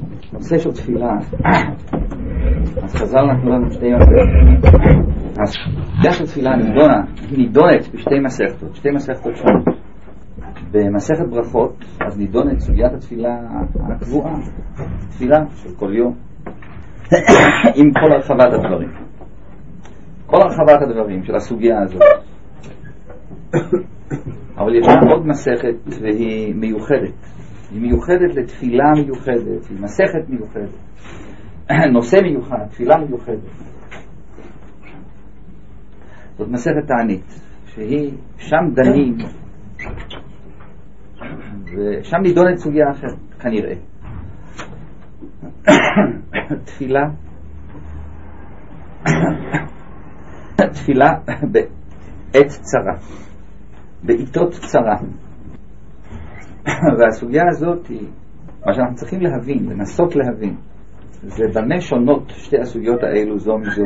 נושא של תפילה. אז חז"ל נתנו לנו שתי מסכתות. אז סוגיה של תפילה נידונת בשתי מסכתות, שתי מסכתות שונות. במסכת ברכות אז נידונת סוגיית התפילה הקבועה, תפילה של כל יום, עם כל הרחבת הדברים, כל הרחבת הדברים של הסוגיה הזאת. אבל יש עוד מסכת והיא מיוחדת, היא מיוחדת לתפילה מיוחדת, היא מסכת מיוחדת, נושא מיוחד, תפילה מיוחדת. זאת מסכת תענית, שהיא שם דנים ושם נידונת סוגיה אחרת כנראה. תפילה בעת צרה, בעיתות צרה. והסוגיה הזאת היא מה שאנחנו צריכים להבין, לנסות להבין, זה במה שונות שתי הסוגיות האלו זו מזו,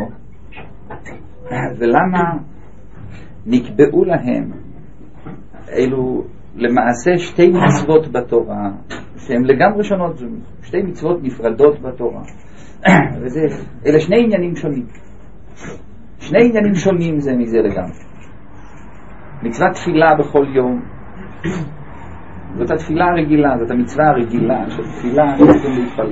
ולמה נקבעו להם אלו למעשה שתי מצוות בתורה שהן לגמרי שונות, שתי מצוות נפרדות בתורה. אלה שני עניינים שונים, שני עניינים שונים זה מזה לגמרי. מצוות תפילה בכל יום זאת התפילה הרגילה, זאת המצווה הרגילה של תפילה שצריכים להתפלל.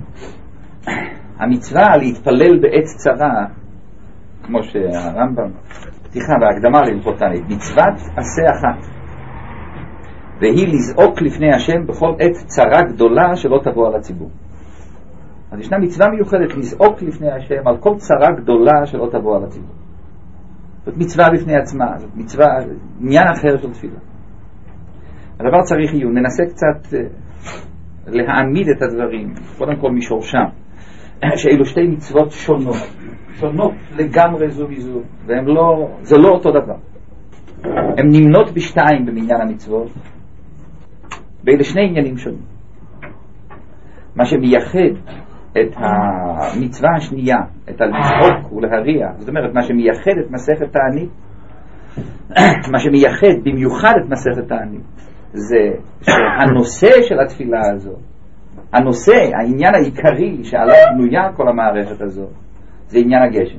המצווה להתפלל בעת צרה, כמו שהרמב"ם פתיחה בהקדמה להלכות תענית, מצוות עשה אחת, והיא לזעוק לפני השם בכל עת צרה גדולה שלא תבוא על הציבור. אז ישנה מצווה מיוחדת לזעוק לפני השם על כל צרה גדולה שלא תבוא על הציבור. זאת מצווה בפני עצמה, זאת מצווה, עניין אחר של תפילה. הדבר צריך עיון, ננסה קצת להעמיד את הדברים, קודם כל משורשם, שאלו שתי מצוות שונות לגמרי זו מזו, זה לא אותו דבר. הן נמנות בשתיים במניין המצוות, באלה שני עניינים שונים. מה שמייחד את המצווה השנייה, את הלזעוק ולהריע, זאת אומרת, מה שמייחד את מסכת תענית, מה שמייחד במיוחד את מסכת תענית, זה שהנושא של התפילה הזו, העניין העיקרי שעליו בנויה כל המערכת הזו, זה עניין הגשם.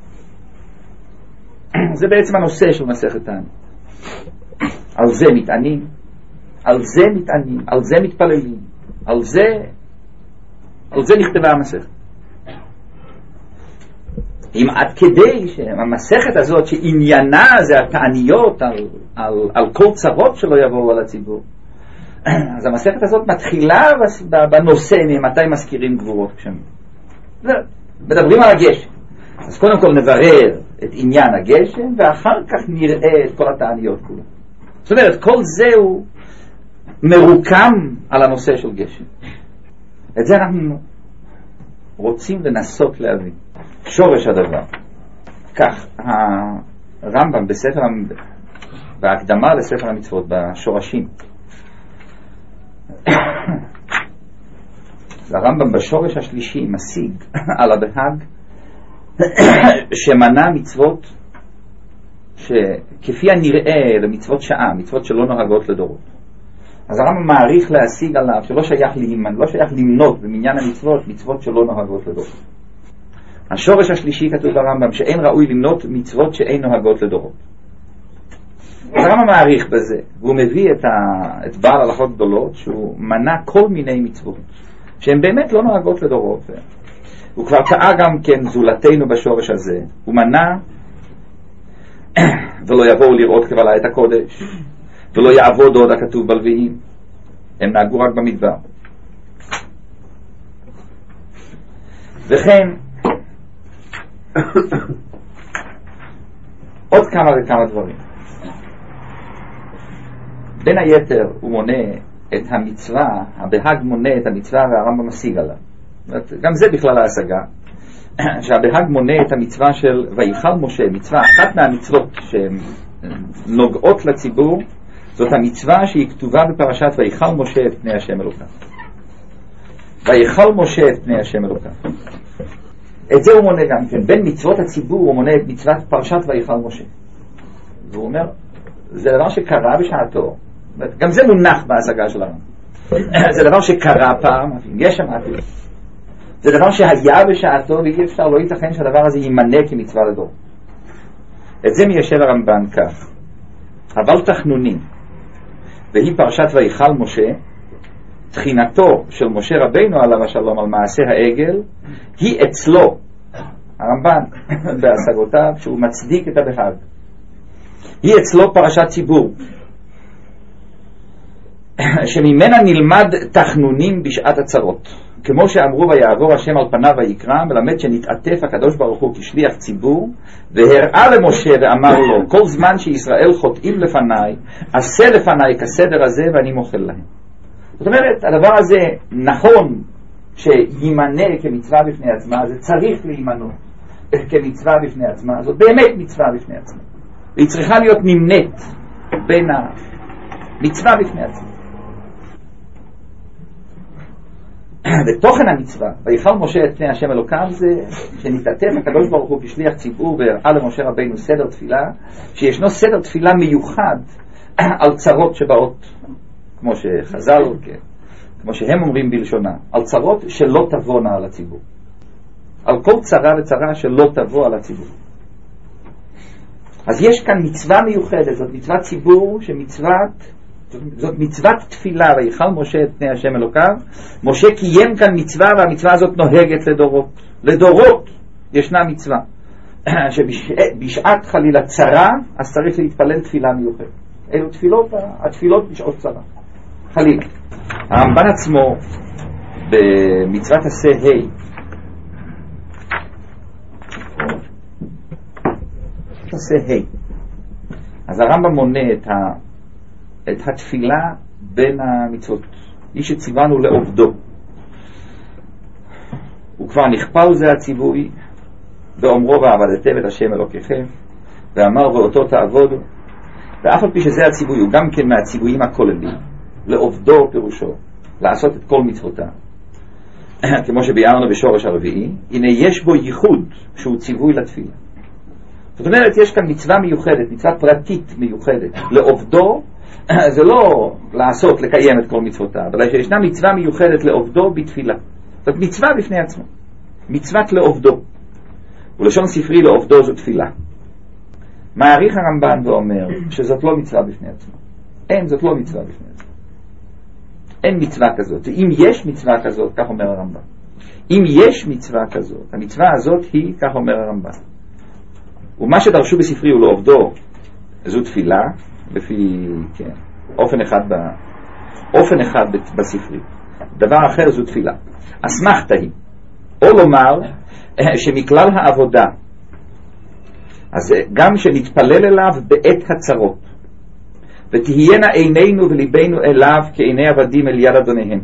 זה בעצם הנושא של מסכת תענית. על זה מתענים, על זה מתפללים, על זה נכתבה המסכת. אם עד כדי שהמסכת הזאת שעניינה זה התעניות על כל צרות שלא יבואו על הציבור, אז המסכת הזאת מתחילה בנושא ממתי מזכירים גבורות גשמים. מדברים על הגשם, אז קודם כל נברר את עניין הגשם ואחר כך נראה את כל התעניות כולו. זאת אומרת, כל זה הוא מרוקם על הנושא של גשם. את זה אנחנו רוצים לנסות להבין. שורש הדבר, כך הרמב"ם בהקדמה לספר המצוות, בשורשים, הרמב"ם בשורש השלישי משיג על הבהג שמנה מצוות שכפי הנראה למצוות שעה, מצוות שלא נוהגות לדורות. אז הרמב"ם מעריך להשיג עליו שלא שייך לא שייך למנות במניין המצוות מצוות שלא נוהגות לדורות. השורש השלישי כתוב ברמב"ם שאין ראוי למנות מצוות שאין נוהגות לדורות. אז הרמב"ם מעריך בזה, והוא מביא את בעל הלכות גדולות שהוא מנה כל מיני מצוות שהן באמת לא נוהגות לדורות. הוא כבר טעה גם כן זולתנו בשורש הזה, הוא מנה ולא יבואו לראות קבלה את הקודש, ולא יעבוד עוד הכתוב בלוויים, הם נהגו רק במדבר. וכן עוד כמה וכמה דברים. בין היתר הוא מונה את המצווה, הבהג מונה את המצווה והרמב"ם משיג עליו. גם זה בכלל ההשגה, שהבהג מונה את המצווה של ויכל משה, מצווה אחת מהמצוות שנוגעות לציבור, זאת המצווה שהיא כתובה בפרשת ויכל משה את פני השם אלוקיו. ויכל משה את פני השם אלוקיו. את זה הוא מונה גם כן. בין מצוות הציבור הוא מונה את מצוות פרשת ויכל משה. והוא אומר, זה דבר שקרה בשעתו. גם זה מונח בהשגה של הרמב"ם. זה דבר שקרה פעם, יש שמעתי. זה דבר שהיה בשעתו, ואי אפשר, לא ייתכן שהדבר הזה יימנה כמצווה לדור. את זה מיישב הרמב"ן כך. אבל תחנונים, והיא פרשת ויכל משה, תחינתו של משה רבינו עליו השלום על מעשה העגל, היא אצלו, הרמב"ן בהשגותיו, שהוא מצדיק את הבהג. היא אצלו פרשת ציבור, שממנה נלמד תחנונים בשעת הצרות. כמו שאמרו ויעבור השם על פניו ויקרא, מלמד שנתעטף הקדוש ברוך הוא כשליח ציבור, והראה למשה ואמר לו, כל זמן שישראל חוטאים לפניי, עשה לפניי כסדר הזה ואני מוחל להם. זאת אומרת, הדבר הזה נכון שימנה כמצווה בפני עצמה, זה צריך להימנות כמצווה בפני עצמה, זאת באמת מצווה בפני עצמה. והיא צריכה להיות נמנית בין המצווה בפני עצמה. ותוכן המצווה, ויכל משה את פני השם אלוקיו, זה שנתעטף הקדוש ברוך הוא כשליח ציבור והראה למשה רבינו סדר תפילה, שישנו סדר תפילה מיוחד על צרות שבאות, כמו שחז"ל, כמו שהם אומרים בלשונה, על צרות שלא תבואנה על הציבור, על כל צרה וצרה שלא תבוא על הציבור. אז יש כאן מצווה מיוחדת, זאת מצוות ציבור, זאת מצוות תפילה, ויכל משה את פני השם אלוקיו. משה קיים כאן מצווה, והמצווה הזאת נוהגת לדורות. לדורות ישנה מצווה שבשעת חלילה צרה אז צריך להתפלל תפילה מיוחדת. אלו התפילות בשעות צרה חלילה. הרמב"ן עצמו במצוות עשה אז הרמב"ם מונה את התפילה בין המצוות. איש שציוונו לעובדו, וכבר נכפל זה הציווי באומרו ועבדתם את השם אלוקיכם, ואמר ואותו תעבודו. ואף על פי שזה הציווי הוא גם כן מהציוויים הכוללים. לעובדו פירושו לעשות את כל מצוותיו, כמו שביארנו בשורש הרביעי. הנה יש בו ייחוד שהוא ציווי לתפילה. זאת אומרת, יש כאן מצווה מיוחדת, מצווה פרטית מיוחדת לעובדו. זה לא לעשות, לקיים את כל מצוותיו, אבל שישנה מצווה מיוחדת לעובדו בתפילה. זאת מצווה בפני עצמה, מצוות לעובדו. ולשון ספרי לעובדו זו תפילה. מעריך הרמב"ן ואומר שזאת לא מצווה בפני עצמה. זאת לא מצווה בפני עצמה. אין מצווה כזאת. אם יש מצווה כזאת, כך אומר הרמב"ן. אם יש מצווה כזאת, המצווה הזאת היא, כך אומר הרמב"ן. ומה שדרשו בספרי הוא לעובדו זו תפילה, לפי אופן אחד בספרי. דבר אחר זו תפילה. אסמכתה היא, או לומר שמכלל העבודה, אז גם שנתפלל אליו בעת הצרות, ותהיינה עינינו וליבנו אליו כעיני עבדים אל יד אדוניהם.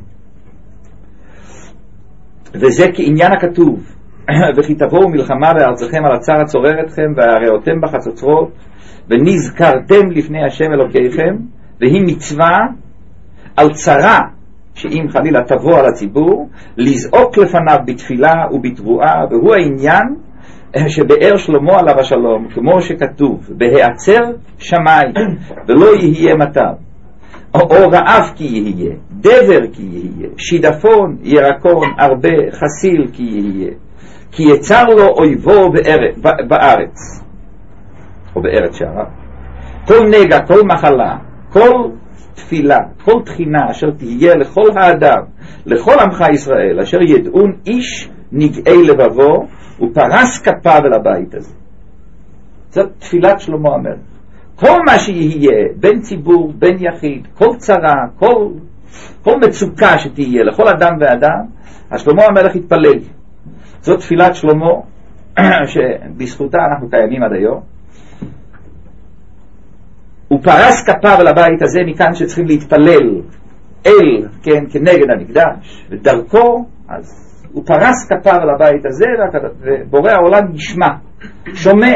וזה כעניין הכתוב, וכי תבואו מלחמה בארצכם על הצר הצורר אתכם, והראותם בחצוצרות, ונזכרתם לפני השם אלוקיכם. והיא מצווה על צרה שאם חלילה תבוא על הציבור, לזעוק לפניו בתפילה ובתבואה. והוא העניין שבאר שלמה עליו השלום, כמו שכתוב, בהיעצר שמיים ולא יהיה מטר, או רעב כי יהיה, דבר כי יהיה, שידפון ירקון הרבה חסיל כי יהיה, כי יצר לו אויבו בארץ, או בארץ שערה. כל נגע, כל מחלה, כל תפילה, כל תחינה אשר תהיה לכל האדם, לכל עמך ישראל, אשר ידעון איש נגעי לבבו ופרס כפיו אל הבית הזה. זאת תפילת שלמה המלך. כל מה שיהיה, בין ציבור, בין יחיד, כל צרה, כל מצוקה שתהיה לכל אדם ואדם, השלמה המלך יתפלל. זאת תפילת שלמה שבזכותה אנחנו קיימים עד היום. הוא פרס כפיו על הבית הזה, מכאן שצריכים להתפלל אל, כן, כנגד המקדש, ודרכו, אז הוא פרס כפיו על הבית הזה, ובורא העולם נשמע, שומע.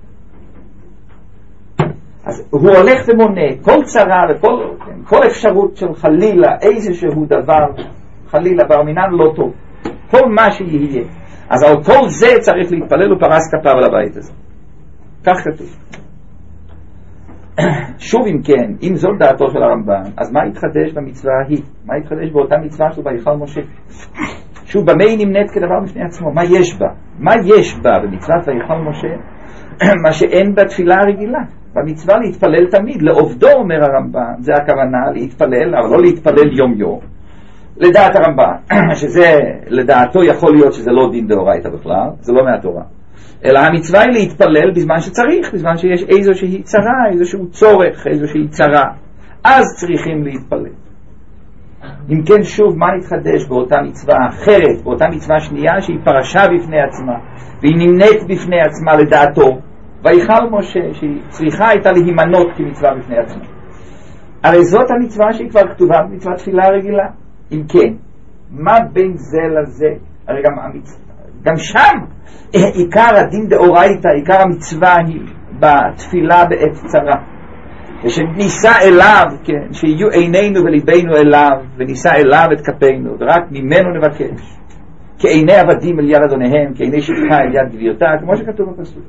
אז הוא הולך ומונה כל צרה וכל אפשרות של חלילה, איזשהו דבר, חלילה, ברמינן לא טוב, כל מה שיהיה. אז על כל זה צריך להתפלל, הוא פרס כפיו על הבית הזה. כך כתוב. שוב אם כן, אם זאת דעתו של הרמב"ן, אז מה יתחדש במצווה ההיא? מה יתחדש באותה מצווה של ויכל משה? שוב, במה היא נמנית כדבר בפני עצמו? מה יש בה? מה יש בה במצוות ויכל משה? מה שאין בתפילה הרגילה. במצווה להתפלל תמיד, לעובדו אומר הרמב"ן, זה הכוונה להתפלל, אבל לא להתפלל יום יום. לדעת הרמב"ן, שזה לדעתו יכול להיות שזה לא דין דאורייתא בכלל, זה לא מהתורה. אלא המצווה היא להתפלל בזמן שצריך, בזמן שיש איזושהי צרה, איזשהו צורך, איזושהי צרה. אז צריכים להתפלל. אם כן, שוב, מה נתחדש באותה מצווה אחרת, באותה מצווה שנייה שהיא פרשה בפני עצמה, והיא נמנית בפני עצמה לדעתו, ויכל משה, שהיא צריכה הייתה להימנות כמצווה בפני עצמה. הרי זאת המצווה שהיא כבר כתובה במצוות תפילה רגילה. אם כן, מה בין זה לזה? הרי גם שם עיקר הדין דאורייתא, עיקר המצווה היא בתפילה בעת צרה. ושניסה אליו, כן, שיהיו עינינו וליבנו אליו, וניסה אליו את כפינו, ורק ממנו נבקש. כעיני עבדים אל יד אדוניהם, כעיני שפחה אל יד גבירתה, כמו שכתוב בפסוק.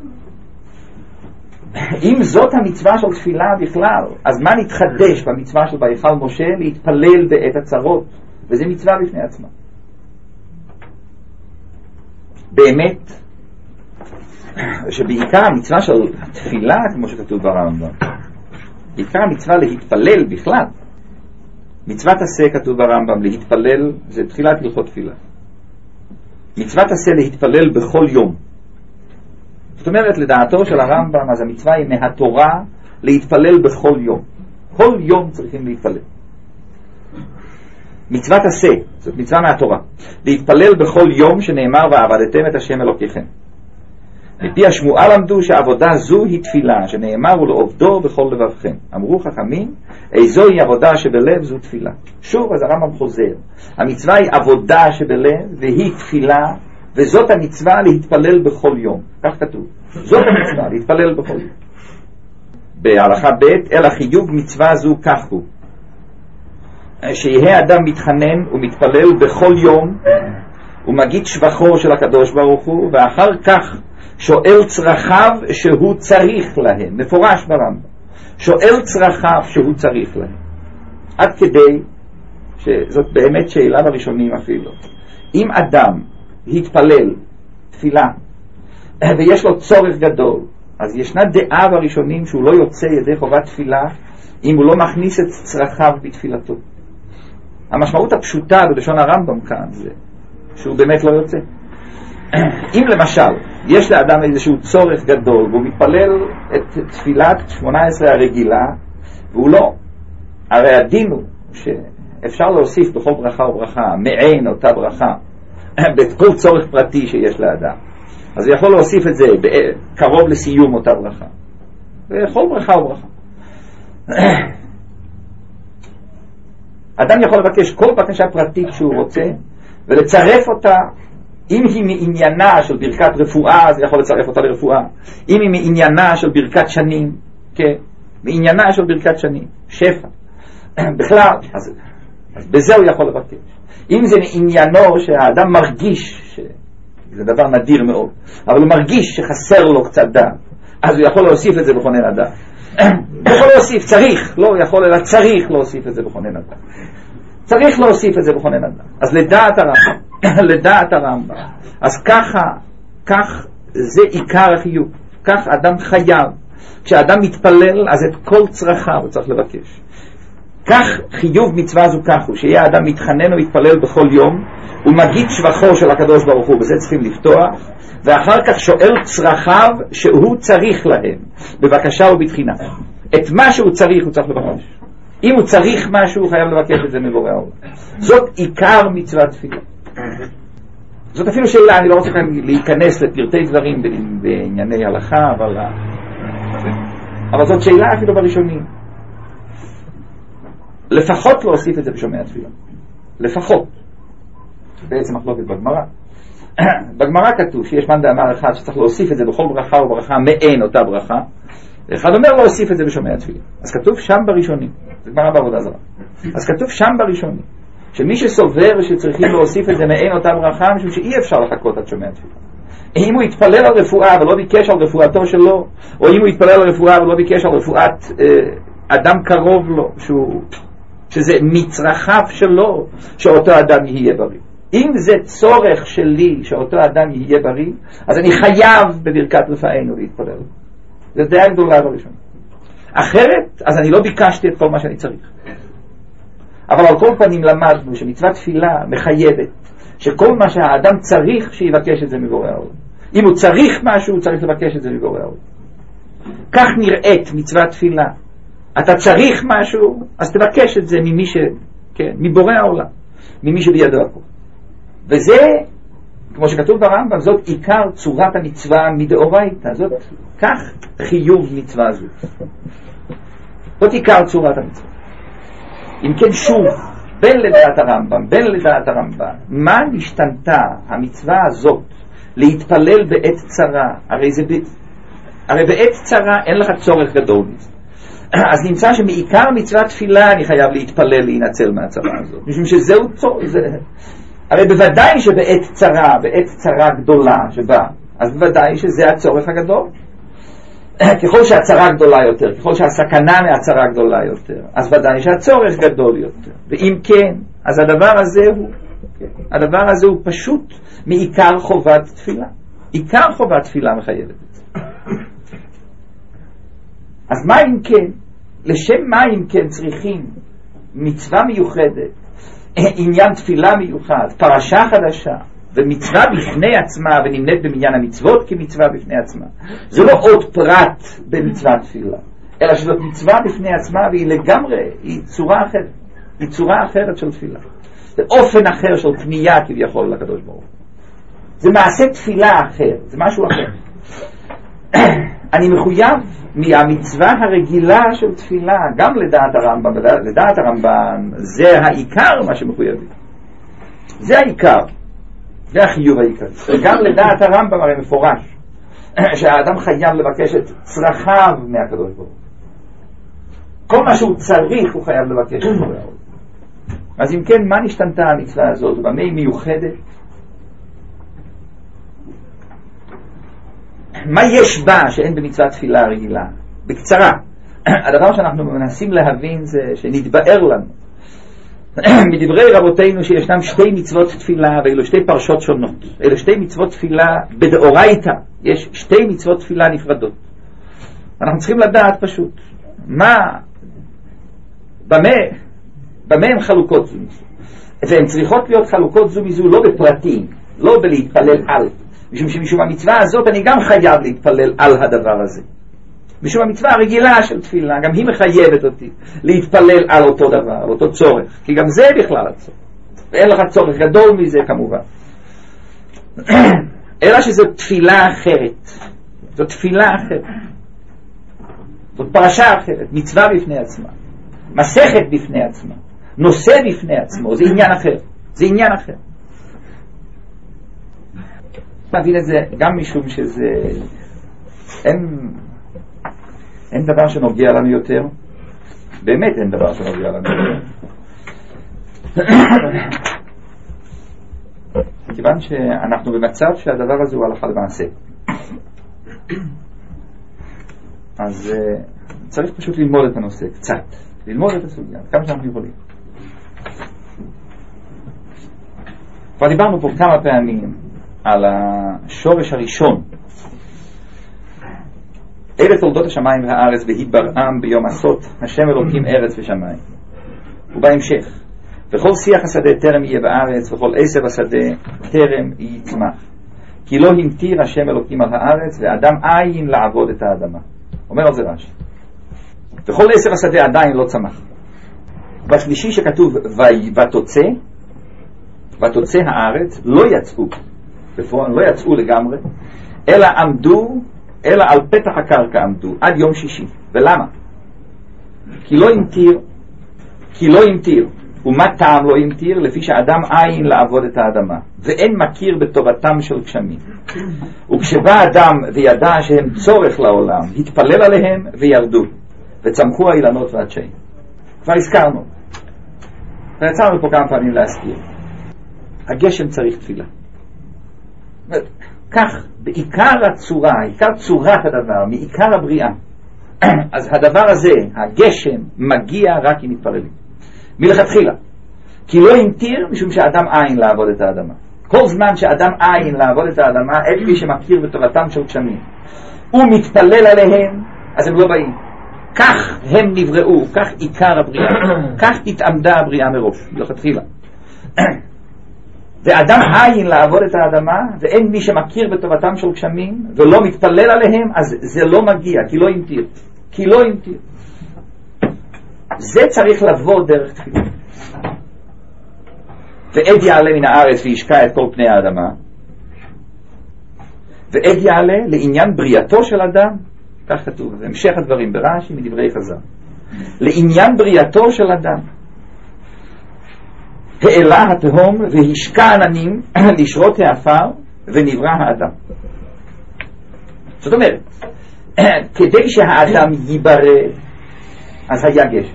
אם זאת המצווה של תפילה בכלל, אז מה נתחדש במצווה של ויכל משה? להתפלל בעת הצרות, וזה מצווה בפני עצמה. באמת, שבעיקר המצווה של התפילה, כמו שכתוב ברמב"ם, בעיקר המצווה להתפלל בכלל. מצוות עשה כתוב ברמב"ם, להתפלל זה תחילת הלכות תפילה. מצוות עשה להתפלל בכל יום. זאת אומרת, לדעתו של הרמב"ם, אז המצווה היא מהתורה להתפלל בכל יום. כל יום צריכים להתפלל. מצוות עשה, זאת מצווה מהתורה, להתפלל בכל יום שנאמר ועבדתם את השם אלוקיכם. מפי השמועה למדו שעבודה זו היא תפילה, שנאמר ולעובדו בכל לבבכם. אמרו חכמים, איזוהי עבודה שבלב זו תפילה. שוב, אז הרמב"ם חוזר. המצווה היא עבודה שבלב והיא תפילה, וזאת המצווה להתפלל בכל יום. כך כתוב. זאת המצווה, להתפלל בכל יום. בהלכה ב' אלא חיוב מצווה זו כך הוא. שיהיה אדם מתחנן ומתפלל בכל יום, ומגיד שבחו של הקדוש ברוך הוא, ואחר כך שואל צרכיו שהוא צריך להם. מפורש ברמב"ם. שואל צרכיו שהוא צריך להם. עד כדי שזאת באמת שאלה בראשונים אפילו. אם אדם התפלל תפילה ויש לו צורך גדול, אז ישנה דעה בראשונים שהוא לא יוצא ידי חובת תפילה אם הוא לא מכניס את צרכיו בתפילתו. המשמעות הפשוטה בלשון הרמב"ם כאן זה שהוא באמת לא יוצא. אם למשל יש לאדם איזשהו צורך גדול והוא מתפלל את תפילת 18 הרגילה והוא לא, הרי הדין הוא שאפשר להוסיף בכל ברכה וברכה מעין אותה ברכה בכל צורך פרטי שיש לאדם, אז הוא יכול להוסיף את זה קרוב לסיום אותה ברכה בכל ברכה וברכה. אדם יכול לבקש כל בקשה פרטית שהוא רוצה ולצרף אותה. אם היא מעניינה של ברכת רפואה, אז יכול לצרף אותה לרפואה. אם היא מעניינה של ברכת שנים, כן, מעניינה של ברכת שנים, שפע בכלל, אז בזה הוא יכול לבקש. אם זה מעניינו שהאדם מרגיש, זה דבר נדיר מאוד, אבל הוא מרגיש שחסר לו קצת דעת, אז הוא יכול להוסיף את זה בכונן הדעת. יכול להוסיף, צריך, לא יכול, אלא צריך להוסיף את זה בכונן הדעת. צריך להוסיף את זה בכונן הדעת. אז לדעת הרמב"ם, אז כך זה עיקר החיוב. כך אדם חייב. כשאדם מתפלל, אז את כל צרכיו הוא צריך לבקש. כך חיוב מצווה זו כך הוא, שיהיה האדם מתחנן ומתפלל בכל יום, ומגיד שבחו של הקדוש ברוך הוא, בזה צריכים לפתוח, ואחר כך שואל צרכיו שהוא צריך להם, בבקשה ובתחינה. את מה שהוא צריך הוא צריך לבקש. אם הוא צריך משהו, הוא חייב לבקש את זה מבורא העולם. זאת עיקר מצוות תפילה. זאת אפילו שאלה, אני לא רוצה כאן להיכנס לפרטי דברים בענייני הלכה, אבל זאת שאלה אפילו בראשונים. לפחות להוסיף את זה בשומע תפילה. לפחות. בעצם מחלוקת בגמרא. בגמרא כתוב שיש מאן דאמר אחד שצריך להוסיף את זה בכל ברכה וברכה מעין אותה ברכה, ואחד אומר להוסיף את זה בשומע תפילה. אז כתוב שם בראשונים, זה גמרא בעבודה זרה, אז כתוב שם בראשונים שמי שסובר שצריכים להוסיף את זה מעין אותה ברכה, משום שאי אפשר לחכות עד שומע תפילה. אם הוא יתפלל על רפואה ולא ביקש על רפואתו שלו, או אם הוא יתפלל על רפואה ולא ביקש על רפואת אדם קרוב לו, שזה מצרכיו שלו, שאותו אדם יהיה בריא. אם זה צורך שלי שאותו אדם יהיה בריא, אז אני חייב בברכת רפאנו להתפלל. זה דעה גדולה בראשון. אחרת, אז אני לא ביקשתי את כל מה שאני צריך. אבל על כל פנים למדנו שמצוות תפילה מחייבת שכל מה שהאדם צריך שיבקש את זה מבורא העולם. אם הוא צריך משהו, הוא צריך לבקש את זה מבורא העולם. כך נראית מצוות תפילה. אתה צריך משהו, אז תבקש את זה ממי מבורא העולם, ממי שבידו הכל. וזה, כמו שכתוב ברמב"ם, זאת עיקר צורת המצווה מדאורייתא. זאת כך חיוב מצווה זו. זאת עיקר צורת המצווה. אם כן, שוב, בין לדעת הרמב"ם, בין לדעת הרמב"ם, מה נשתנתה המצווה הזאת להתפלל בעת צרה? הרי בעת צרה אין לך צורך גדול מזה. אז נמצא שמעיקר מצוות תפילה אני חייב להתפלל להינצל מהצרה הזאת, משום שזהו צורך. הרי בוודאי שבעת צרה, בעת צרה גדולה שבאה, אז בוודאי שזה הצורך הגדול. ככל שהצרה גדולה יותר, ככל שהסכנה מהצרה גדולה יותר, אז ודאי שהצורך גדול יותר. ואם כן, אז הדבר הזה הוא פשוט מעיקר חובת תפילה. עיקר חובת תפילה מחייבת את זה. אז מה אם כן? לשם מה אם כן צריכים מצווה מיוחדת, עניין תפילה מיוחד, פרשה חדשה, ומצווה בפני עצמה, ונמנית במניין המצוות כמצווה בפני עצמה? זה לא עוד פרט במצוות תפילה, אלא שזאת מצווה בפני עצמה, והיא לגמרי, היא צורה אחרת. היא צורה אחרת של תפילה. זה אופן אחר של פנייה כביכול לקדוש ברוך הוא. זה מעשה תפילה אחר, זה משהו אחר. אני מחויב מהמצווה הרגילה של תפילה, גם לדעת הרמב"ם, לדעת הרמב"ם, זה העיקר מה שמחויבים. זה העיקר. זה החיוב העיקר. וגם לדעת הרמב"ם הרי מפורש, שהאדם חייב לבקש את צרכיו מהקדוש ברוך הוא. כל מה שהוא צריך הוא חייב לבקש את זה. אז אם כן, מה נשתנתה המצווה הזאת? במה היא מיוחדת? מה יש בה שאין במצוות תפילה רגילה? בקצרה, הדבר שאנחנו מנסים להבין זה שנתבאר לנו מדברי רבותינו שישנם שתי מצוות תפילה, ואלו שתי פרשות שונות. אלו שתי מצוות תפילה בדאורייתא, יש שתי מצוות תפילה נפרדות. אנחנו צריכים לדעת פשוט במה הן חלוקות זו מזו, והן צריכות להיות חלוקות זו מזו לא בפרטים, לא בלהתפלל על, משום המצווה הזאת אני גם חייב להתפלל על הדבר הזה. משום המצווה הרגילה של תפילה, גם היא מחייבת אותי להתפלל על אותו דבר, על אותו צורך, כי גם זה בכלל הצורך, ואין לך צורך גדול מזה כמובן. אלא שזו תפילה אחרת, זו תפילה אחרת, זאת פרשה אחרת, מצווה בפני עצמה, מסכת בפני עצמה, נושא בפני עצמו, זה עניין אחר, זה עניין אחר. להבין את זה גם משום שזה אין דבר שנוגע לנו יותר, באמת אין דבר שנוגע לנו יותר. כיוון שאנחנו במצב שהדבר הזה הוא הלכה למעשה, אז צריך פשוט ללמוד את הנושא קצת, ללמוד את הסוגיה כמה שאנחנו יכולים. כבר דיברנו פה כמה פעמים על השורש הראשון, אלה תולדות השמיים והארץ והתברעם ביום עשות השם אלוקים ארץ ושמיים. ובהמשך, וכל שיח השדה טרם יהיה בארץ, וכל עשב השדה טרם יצמח, כי לא המטיר השם אלוקים על הארץ, ואדם אין לעבוד את האדמה. אומר על זה רש"י, וכל עשב השדה עדיין לא צמח. בשלישי שכתוב ותוצא הארץ, לא יצאו בפועל, לא יצאו לגמרי, אלא על פתח הקרקע עמדו עד יום שישי. ולמה? כי לא המטיר. ומה טעם לא המטיר? לפי שאדם אין לעבוד את האדמה, ואין מכיר בטובתם של גשמים. וכשבא אדם וידע שהם צורך לעולם, התפלל עליהם וירדו, וצמחו האילנות והדשאים. כבר הזכרנו, ויצאנו פה כמה פעמים להזכיר, הגשם צריך תפילה. כך בעיקר הצורה, עיקר צורת הדבר, מעיקר הבריאה. אז הדבר הזה, הגשם, מגיע רק אם מתפללים. מלכתחילה. כי לא ימתיר משום שאדם עין לעבוד את האדמה. כל זמן שאדם עין לעבוד את האדמה, אין מי שמכיר בתורתם של גשמים. הוא מתפלל עליהם, אז הם לא באים. כך הם נבראו, כך עיקר הבריאה. כך התעמדה הבריאה מראש, מלכתחילה. ואדם עין לעבוד את האדמה, ואין מי שמכיר בתורתם של גשמים, ולא מתפלל עליהם, אז זה לא מגיע, כי לא ימתיר. כי לא ימתיר. זה צריך לבוא דרך תפילה. ועד יעלה מן הארץ וישקע את כל פני האדמה, ועד יעלה לעניין בריאתו של אדם, כך כתוב, זה המשך הדברים ברש"י מדברי חז"ל, לעניין בריאתו של אדם העלה התהום והשקע עננים לשרות העפר ונברא האדם. זאת אומרת, כדי שהאדם ייברא, אז היה גשם.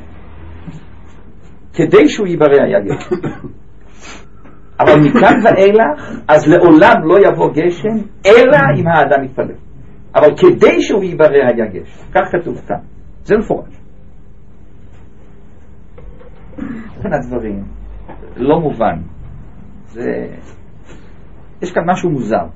כדי שהוא ייברא היה גשם. אבל מכאן ואילך, אז לעולם לא יבוא גשם, אלא אם האדם יתפלל. אבל כדי שהוא ייברא היה גשם. כך כתוב כאן. זה מפורש. כאן הדברים לא מובן. יש כאן משהו מוזר.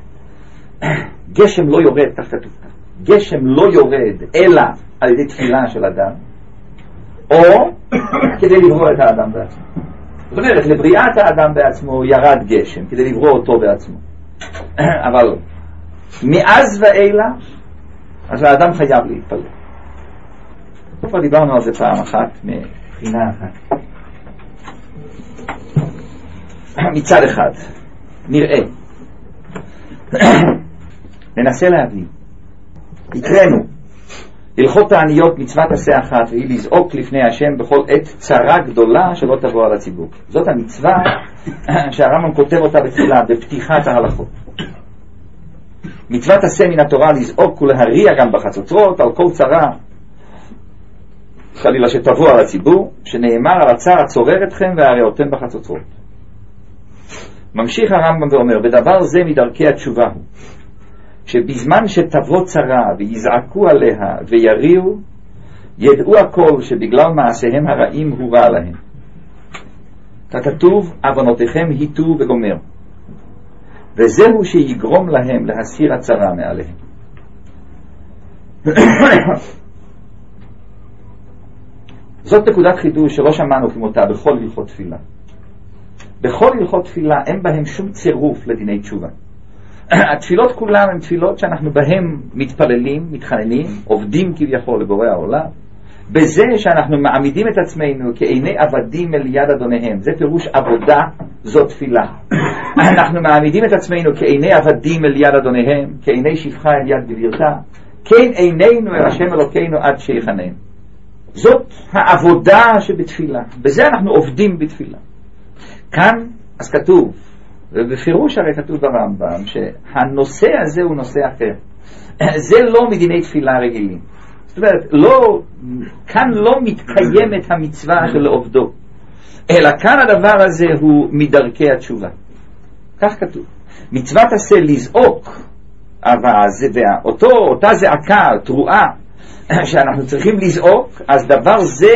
גשם לא יורד, כך כתוב כאן. גשם לא יורד אלא על ידי תפילה של אדם, או כדי לברוא את האדם בעצמו. זאת אומרת, לבריאת האדם בעצמו ירד גשם, כדי לברוא אותו בעצמו. אבל מאז ואילך, אז האדם חייב להתפלל. כבר דיברנו על זה פעם אחת, מבחינה אחת. מצד אחד, נראה. ננסה להבין. הקראנו הלכות העניות מצוות עשה אחת, והיא לזעוק לפני השם בכל עת צרה גדולה שלא תבוא על הציבור. זאת המצווה שהרמב"ם כותב אותה בתחילה, בפתיחת ההלכות. מצוות עשה מן התורה לזעוק ולהריע גם בחצוצרות על כל צרה חלילה שתבוא על הציבור, שנאמר על הצער הצורר אתכם והריעותם בחצוצרות. ממשיך הרמב"ם ואומר, בדבר זה מדרכי התשובה הוא שבזמן שתבוא צרה ויזעקו עליה ויריעו, ידעו הכל שבגלל מעשיהם הרעים הוא רע להם. ככתוב, עוונותיכם היטו וגומר. וזהו שיגרום להם להסיר הצרה מעליהם. זאת נקודת חידוש שלא שמענו כמותה בכל הלכות תפילה. בכל הלכות תפילה אין בהם שום צירוף לדיני תשובה. התפילות כולם הן תפילות שאנחנו בהם מתפללים, מתחננים, עובדים כביכול לבורא העולם, בזה שאנחנו מעמידים את עצמנו כעיני עבדים אל יד אדוניהם. זה פירוש עבודה, זאת תפילה. אנחנו מעמידים את עצמנו כעיני עבדים אל יד אדוניהם, כעיני שפחה אל יד גבירתה, כן עינינו אל השם אלוקינו עד שיחנן. זאת העבודה שבתפילה, בזה אנחנו עובדים בתפילה. כאן אז כתוב, ובפירוש הרי כתוב ברמב"ם, שהנושא הזה הוא נושא אחר. זה לא מדיני תפילה רגילים. זאת אומרת, כאן לא מתקיימת המצווה של עובדו, אלא כאן הדבר הזה הוא מדרכי התשובה. כך כתוב. מצוות עשה לזעוק, אותה זעקה, תרועה, שאנחנו צריכים לזעוק, אז דבר זה,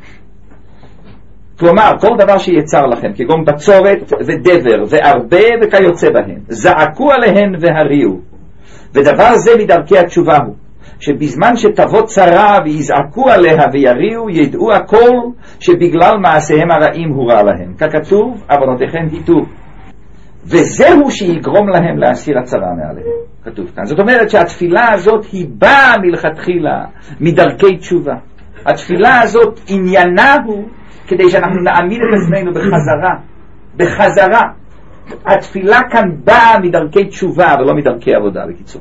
כלומר, כל דבר שיצר לכם, כגון בצורת ודבר והרבה וכיוצא בהם, זעקו עליהן והריעו. ודבר זה מדרכי התשובה הוא, שבזמן שתבוא צרה ויזעקו עליה ויריעו, ידעו הכל שבגלל מעשיהם הרעים הוא רע להם. ככתוב, עוונותיכם היטו. וזהו שיגרום להם להסיר הצרה מעליהם. כתוב כאן. זאת אומרת שהתפילה הזאת היא באה מלכתחילה מדרכי תשובה. התפילה הזאת עניינה הוא כדי שאנחנו נעמיד את עצמנו בחזרה. התפילה כאן באה מדרכי תשובה ולא מדרכי עבודה, בקיצור.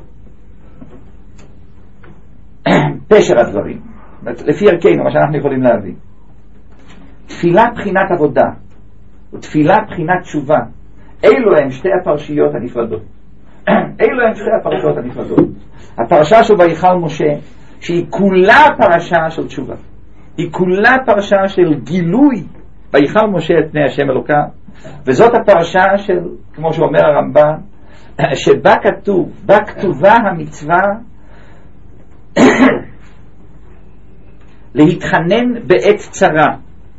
פשר הדברים, לפי ערכנו, מה שאנחנו יכולים להביא. תפילה בחינת עבודה ותפילה בחינת תשובה, אלו הם שתי הפרשיות הנפרדות. הפרשה של ויכל משה, שהיא כולה פרשה של תשובה, היא כולה פרשה של גילוי ויכל משה את פני השם אלוקה, וזאת הפרשה של, כמו שאומר הרמב"ם, שבה כתוב, בה כתובה המצווה להתחנן בעת צרה,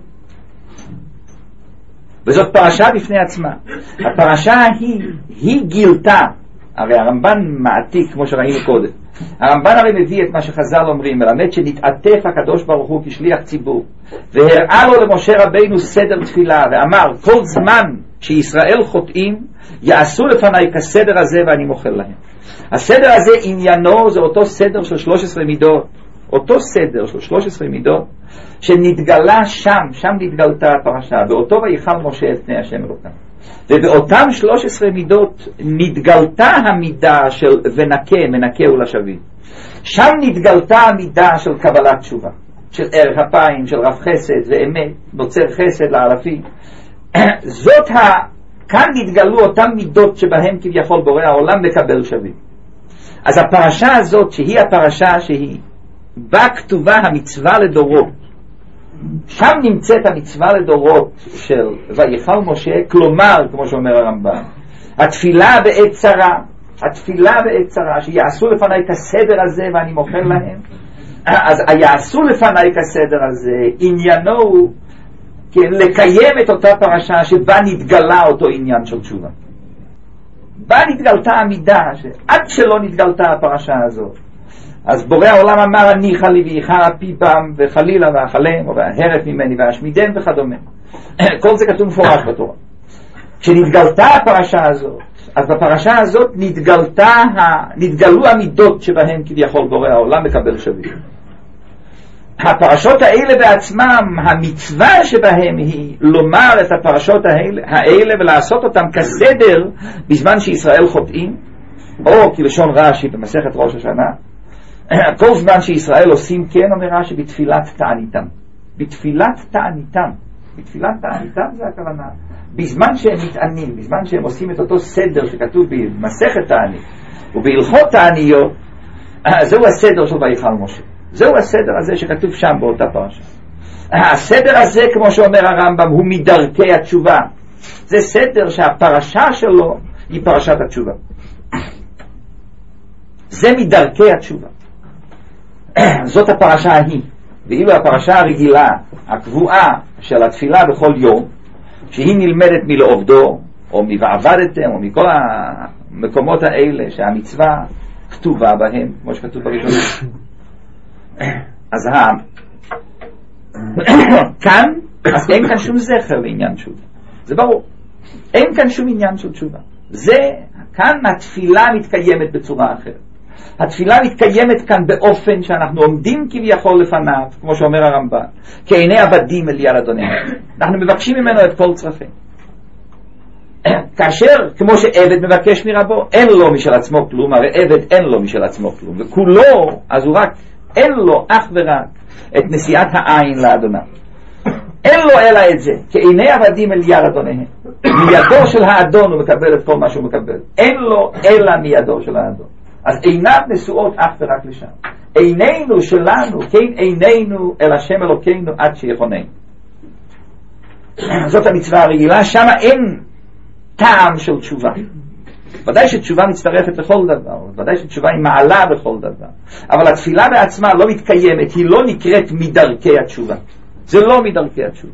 וזאת פרשה בפני עצמה. הפרשה היא גילתה, הרי הרמב"ן מעתיק כמו שראינו קודם, הרמב"ן הרי מביא את מה שחז"ל אומרים, מלמד שנתעטף הקדוש ברוך הוא כשליח ציבור, והראה לו למשה רבינו סדר תפילה, ואמר כל זמן שישראל חוטאים יעשו לפניי כסדר הזה ואני מוחל להם. הסדר הזה עניינו זה אותו סדר של 13 מידות, אותו סדר של 13 מידות שנתגלה שם נתגלתה הפרשה, באותו ויכל משה את פני השם אלוקיו, ובאותם 13 מידות נתגלתה המידה של מנקה ולשבים. שם נתגלתה המידה של קבלת תשובה, של ערך אפיים, של רב חסד ואמת, נוצר חסד לאלפים. כאן נתגלו אותם מידות שבהם כביכול בורא העולם מקבל שבים. אז הפרשה הזאת שהיא הפרשה שהיא בה כתובה המצווה לדורות, שם נמצאת המצווה לדורות של ויכל משה, כלומר כמו שאומר הרמב"ן, התפילה בעת צרה, שיעשו לפניי כסדר הזה ואני מוחל להם. אז יעשו לפניי כסדר הזה עניינו הוא לקיים את אותה פרשה שבה נתגלה אותו עניין של תשובה, בה נתגלתה המידה, עד שלא נתגלתה הפרשה הזאת אז בורא העולם אמר אני חלי ויחר פי בם וחלילה ואכלם והרף ממני ואשמידם וכדומה. כל זה כתוב מפורש בתורה. כשנתגלתה הפרשה הזאת, אז בפרשה הזאת נתגלו המידות שבהם כביכול בורא העולם מקבל שבים. הפרשות האלה בעצמם, המצווה שבהם היא לומר את הפרשות האלה ולעשות אותם כסדר בזמן שישראל חוטאים, או כלשון רש"י במסכת ראש השנה, כל זמן שישראל עושים כן, אומר רש"י, בתפילת תעניתם. בתפילת תעניתם זה הכוונה, בזמן שהם מתענים, בזמן שהם עושים את אותו סדר שכתוב במסכת תענית ובהלכות תעניות, זהו הסדר של ויכל משה, זהו הסדר הזה שכתוב שם באותה פרשה. הסדר הזה כמו שאומר הרמב"ם הוא מדרכי התשובה, זה סדר שהפרשה שלו היא פרשת התשובה, זה מדרכי התשובה. זאת הפרשה ההיא. ואילו הפרשה הרגילה הקבועה של התפילה בכל יום, שהיא נלמדת מלעובדו או מבעבדתם או מכל המקומות האלה שהמצווה כתובה בהם כמו שכתוב בראשון, אז כאן אז אין כאן שום זכר לעניין תשובה, זה ברור, אין כאן שום עניין של תשובה. זה כאן התפילה מתקיימת בצורה אחרת. התפילה מתקיימת כאן באופן שאנחנו עומדים כביכול לפניו, כמו שאומר הרמב"ן, כעיני עבדים אל יד אדוניהם. אנחנו מבקשים ממנו את כל צרכים. כאשר כמו שעבד מבקש מרבו, אין לו משל עצמו כלום, הרי עבד אין לו משל עצמו כלום, וכולו, אז הוא רק אין לו אך ורק את נשיאת העין לאדוניו, אין לו אלא את זה, כעיני עבדים אל יד אדוניהם. מידו של האדון הוא מקבל את כל מה שהוא מקבל, אין לו אלא מידו של האדון. אז עיניו נשואות אך ורק לשם. עינינו שלנו, כן עינינו אל השם אלוקינו עד שיחוננו. זאת המצווה הרגילה, שם אין טעם של תשובה. ודאי שתשובה מצטרפת לכל דבר, ודאי שתשובה היא מעלה בכל דבר, אבל התפילה בעצמה לא מתקיימת, היא לא נקראת מדרכי התשובה. זה לא מדרכי התשובה.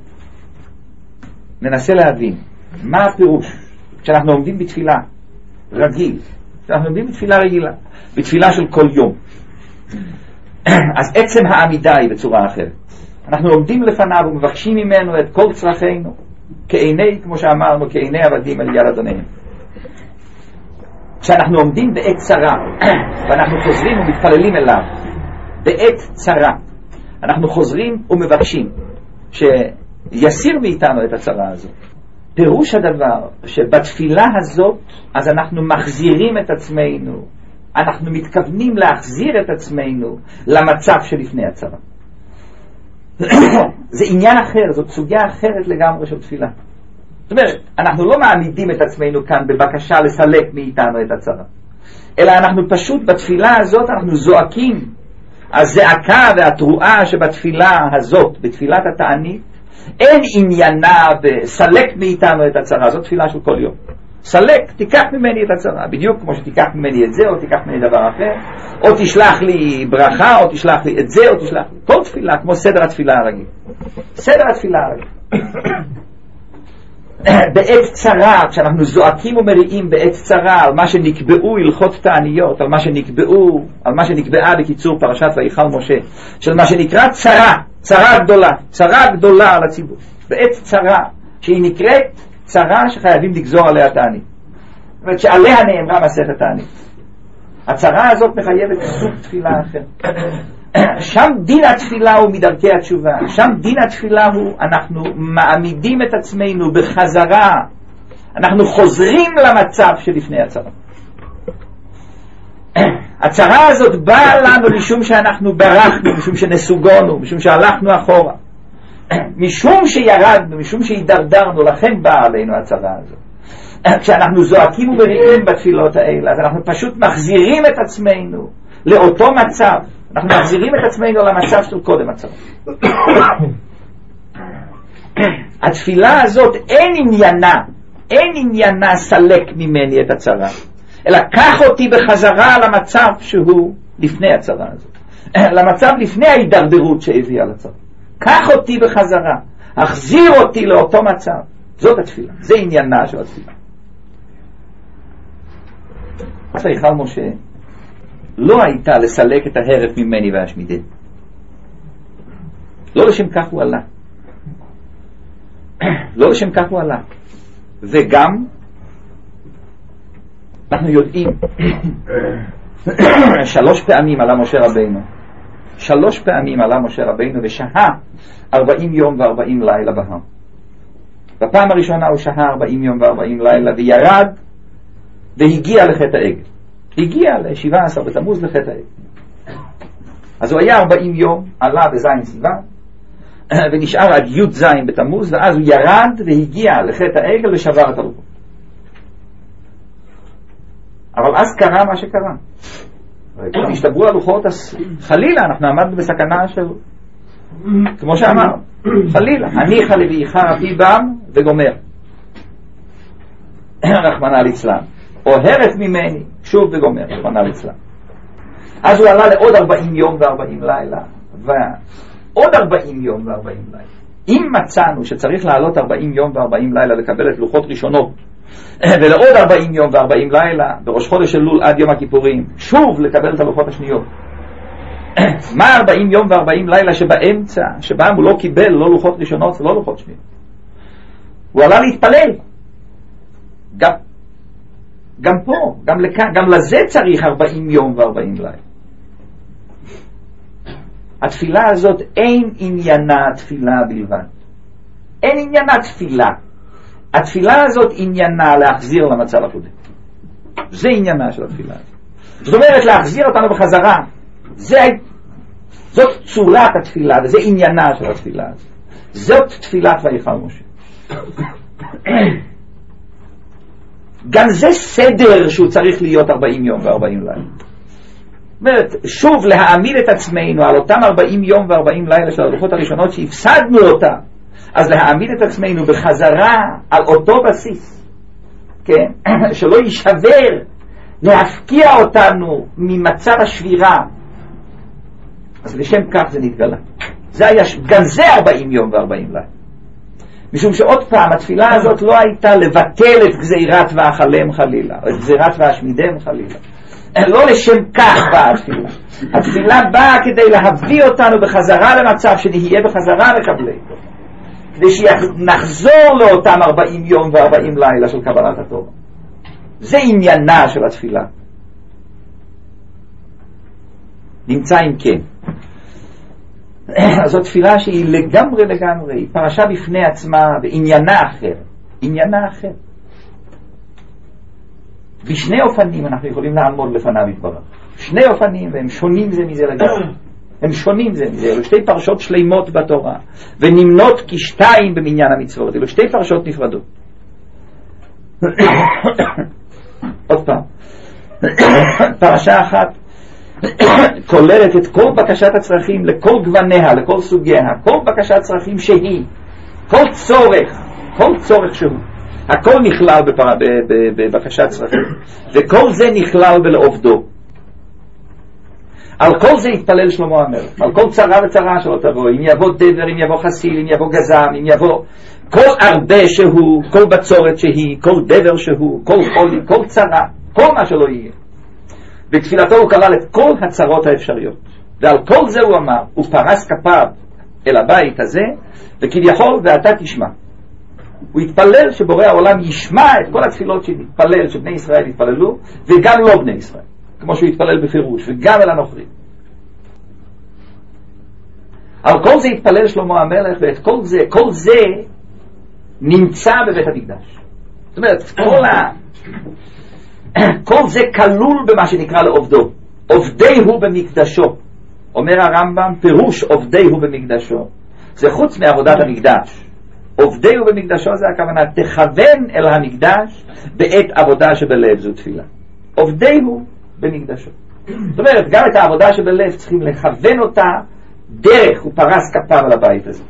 ננסה להבין מה הפירוש כשאנחנו עומדים בתפילה רגיל, אנחנו עומדים בתפילה רגילה, בתפילה של כל יום. אז עצם העמידה היא בצורה אחרת. אנחנו עומדים לפניו ומבקשים ממנו את כל צרכינו, כעיני, כמו שאמרנו, כעיני עבדים אל יד אדוניהם. כשאנחנו עומדים בעת צרה, ואנחנו חוזרים ומתפללים אליו, בעת צרה, אנחנו חוזרים ומבקשים שיסיר מאיתנו את הצרה הזאת. פירוש הדבר שבתפילה הזאת אז אנחנו מחזירים את עצמנו, אנחנו מתכוונים להחזיר את עצמנו למצב שלפני הצרה. זה עניין אחר, זאת סוגיה אחרת לגמרי של תפילה. זאת אומרת, אנחנו לא מעמידים את עצמנו כאן בבקשה לסלק מאיתנו את הצרה, אלא אנחנו פשוט בתפילה הזאת אנחנו זועקים. הזעקה והתרועה שבתפילה הזאת, בתפילת התענית, אין עניינה בסלק מאיתנו את הצרה, זאת תפילה של כל יום. סלק, תיקח ממני את הצרה, בדיוק כמו שתיקח ממני את זה, או תיקח ממני דבר אחר, או תשלח לי ברכה, או תשלח לי את זה, או תשלח לי כל תפילה, כמו סדר התפילה הרגיל. סדר התפילה הרגיל. בעת צרה, כשאנחנו זועקים ומריעים בעת צרה על מה שנקבעו הלכות תעניות, על מה שנקבעה בקיצור פרשת ויחל משה, של מה שנקרא צרה, צרה גדולה על הציבור. בעת צרה, שהיא נקראת צרה שחייבים לגזור עליה תענית. זאת אומרת שעליה נאמרה מסכת תענית. הצרה הזאת מחייבת סוג תפילה אחר. שם דין התפילה הוא מדרכי התשובה. שם דין התפילה הוא, אנחנו מעמידים את עצמנו בחזרה. אנחנו חוזרים למצב שלפני הצרה. הצרה הזאת באה לנו משום שאנחנו ברחנו, משום שנסוגונו, משום שהלכנו אחורה. משום שירדנו, משום שהידרדרנו, לכן באה עלינו הצרה הזאת. כשאנחנו זועקים ומריעים בתפילות האלה, אז אנחנו פשוט מחזירים את עצמנו לאותו מצב. אנחנו מחזירים את עצמנו למצב של קודם הצרה. התפילה הזאת אין עניינה סלק ממני את הצרה, אלא קח אותי בחזרה למצב שהוא לפני הצרה הזאת, למצב לפני ההידרדרות שהביאה לצרה. קח אותי בחזרה, החזיר אותי לאותו מצב. זאת התפילה, זה עניינה של התפילה. ויחל משה לא הייתה לסלק את ההרף ממני והשמידני. לא לשם כך הוא עלה. לא לשם כך הוא עלה. וגם אנחנו יודעים 3 פעמים עלה משה רבינו. 3 פעמים עלה משה רבינו ושהה 40 יום ו40 לילה בהר. בפעם הראשונה הוא שהה 40 יום ו40 לילה וירד והגיע לחטא העגל. הגיע ל-17 בתמוז לחטא העגל. אז הוא היה 40 יום, עלה בזין סיוון ונשאר עד י' זין בתמוז, ואז הוא ירד והגיע לחטא העגל ושבר את הלוחות. אבל אז קרה מה שקרה. השתברו הלוחות, אז חלילה אנחנו עמדנו בסכנה של, כמו שאמר, חלילה הניחה לביאך פי בם וגומר, רחמנא ליצלן, או הרף ממני שוב וגומר, רחמנא ליצלן. אז הוא עלה לעוד 40 יום ו40 לילה, ועוד 40 יום ו40 לילה. אם מצאנו שצריך לעלות 40 יום ו40 לילה לקבל את לוחות ראשונות, ולעוד 40 יום ו40 לילה בראש חודש אלול עד יום הכיפורים שוב לקבל את הלוחות השניות, מה 40 יום ו40 לילה שבאמצע, שבהם הוא לא קיבל לא לוחות ראשונות ולא לוחות שניות? הוא עלה להתפלל. גם פה, גם לכאן, גם לזה צריך 40 יום ו40 לילה. התפילה הזאת אין עניינה תפילה בלבד. אין עניינה תפילה. התפילה הזאת עניינה להחזיר למצב הקודם. זה עניינה של התפילה הזאת. זאת אומרת להחזיר אותנו בחזרה. זאת צורת התפילה, וזה עניינה של התפילה הזאת. זאת תפילת ויחל משה. גם זה סדר שהוא צריך להיות 40 יום ו40 לילה. זאת אומרת, שוב להעמיד את עצמנו על אותם 40 יום ו40 לילה של הלוחות הראשונות שהפסדנו אותה, אז להעמיד את עצמנו בחזרה על אותו בסיס, כן? שלא יישבר, להפקיע אותנו ממצב השבירה. אז לשם כך זה נתגלה. גם זה 40 יום ו40 לילה. משום שעוד פעם התפילה הזאת לא הייתה לבטל את גזירת ואכלם חלילה, או את גזירת ואשמידם חלילה. לא לשם כך באה התפילה. התפילה באה כדי להביא אותנו בחזרה למצב שנהיה בחזרה לקבלי, כדי שנחזור לאותם 40 יום ו40 לילה של קבלת התורה. זה עניינה של התפילה. נמצא אם כן, זאת תפילה שהיא לגמרי, היא פרשה בפני עצמה ועניינה אחר. עניינה אחר. בשני אופנים אנחנו יכולים לעמוד לפניו יתברך. שני אופנים, והם שונים זה מזה לגמרי. הם שונים זה מזה. אלו 2 פרשות שלימות בתורה, ונמנות כ2 במניין המצוות. אלו 2 פרשות נפרדות. עוד פעם. פרשה אחת כוללת את כל בקשת הצרכים לכל גווניה, לכל סוגיה, כל בקשת צרכים שהיא, כל צורך שהוא, הכל נכלל בבקשת צרכים, וכל זה נכלל בלעובדו. על כל זה התפלל שלמה המלך, על כל צרה וצרה שלא תבוא, אם יבוא דבר, אם יבוא חסיל, אם יבוא גזם, אם יבוא כל הרבה שהוא, כל בצורת שהיא, כל דבר שהוא, כל חולי, כל צרה, כל מה שלא יהיה. בתפילתו הוא קרא את כל הצרות האפשריות, ועל כל זה הוא אמר, הוא פרס כפיו אל הבית הזה, וכביכול ואתה תשמע. הוא התפלל שבורא העולם ישמע את כל התפילות שהתפלל, שבני ישראל יתפללו, וגם לא בני ישראל, כמו שהוא התפלל בפירוש, וגם אל הנוכרים. על כל זה התפלל שלמה המלך, ואת כל זה נמצא בבית המקדש. זאת אומרת, כל זה כלול במה שנקרא לעובדו. עובדי הוא במקדשו. אומר הרמב"ם, פירוש עובדי הוא במקדשו. זה חוץ מעבודת המקדש. עובדי הוא במקדשו זה הכוונה, תכוון אל המקדש בעת עבודה שבלב, זו תפילה. עובדי הוא במקדשו. זאת אומרת, גם את העבודה שבלב צריכים לכוון אותה דרך ופרס כפיו על הבית הזה.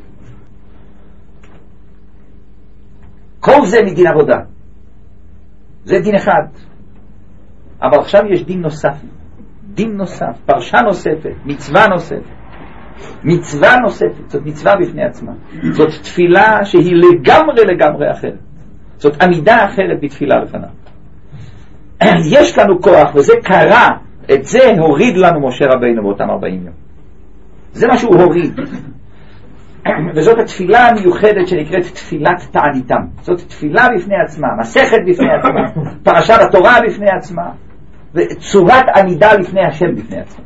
כל זה מדין עבודה. זה דין אחד. אבל עכשיו יש דין נוסף. דין נוסף, פרשה נוספת, מצווה נוספת. מצווה נוספת, זאת מצווה בפני עצמה. זאת תפילה שהיא לגמרי אחרת. זאת עמידה אחרת בתפילה לפניו. יש לנו כוח, וזה קרה, את זה הוריד לנו משה רבינו באותם 40 יום. זה מה שהוא הוריד. וזאת התפילה המיוחדת שנקראת תפילת תעניתם. זאת תפילה בפני עצמה, מסכת בפני עצמה, פרשת התורה בפני עצמה, וצורת עמידה לפני השם בפני עצמה.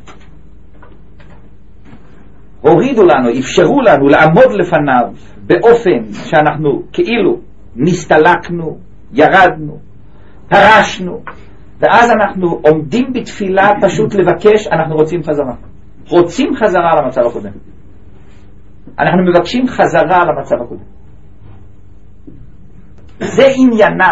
הורידו לנו, אפשרו לנו לעמוד לפניו באופן שאנחנו כאילו נסתלקנו, ירדנו, פרשנו, ואז אנחנו עומדים בתפילה פשוט לבקש, אנחנו רוצים חזרה. רוצים חזרה למצב הקודם. אנחנו מבקשים חזרה למצב הקודם. זה עניינה,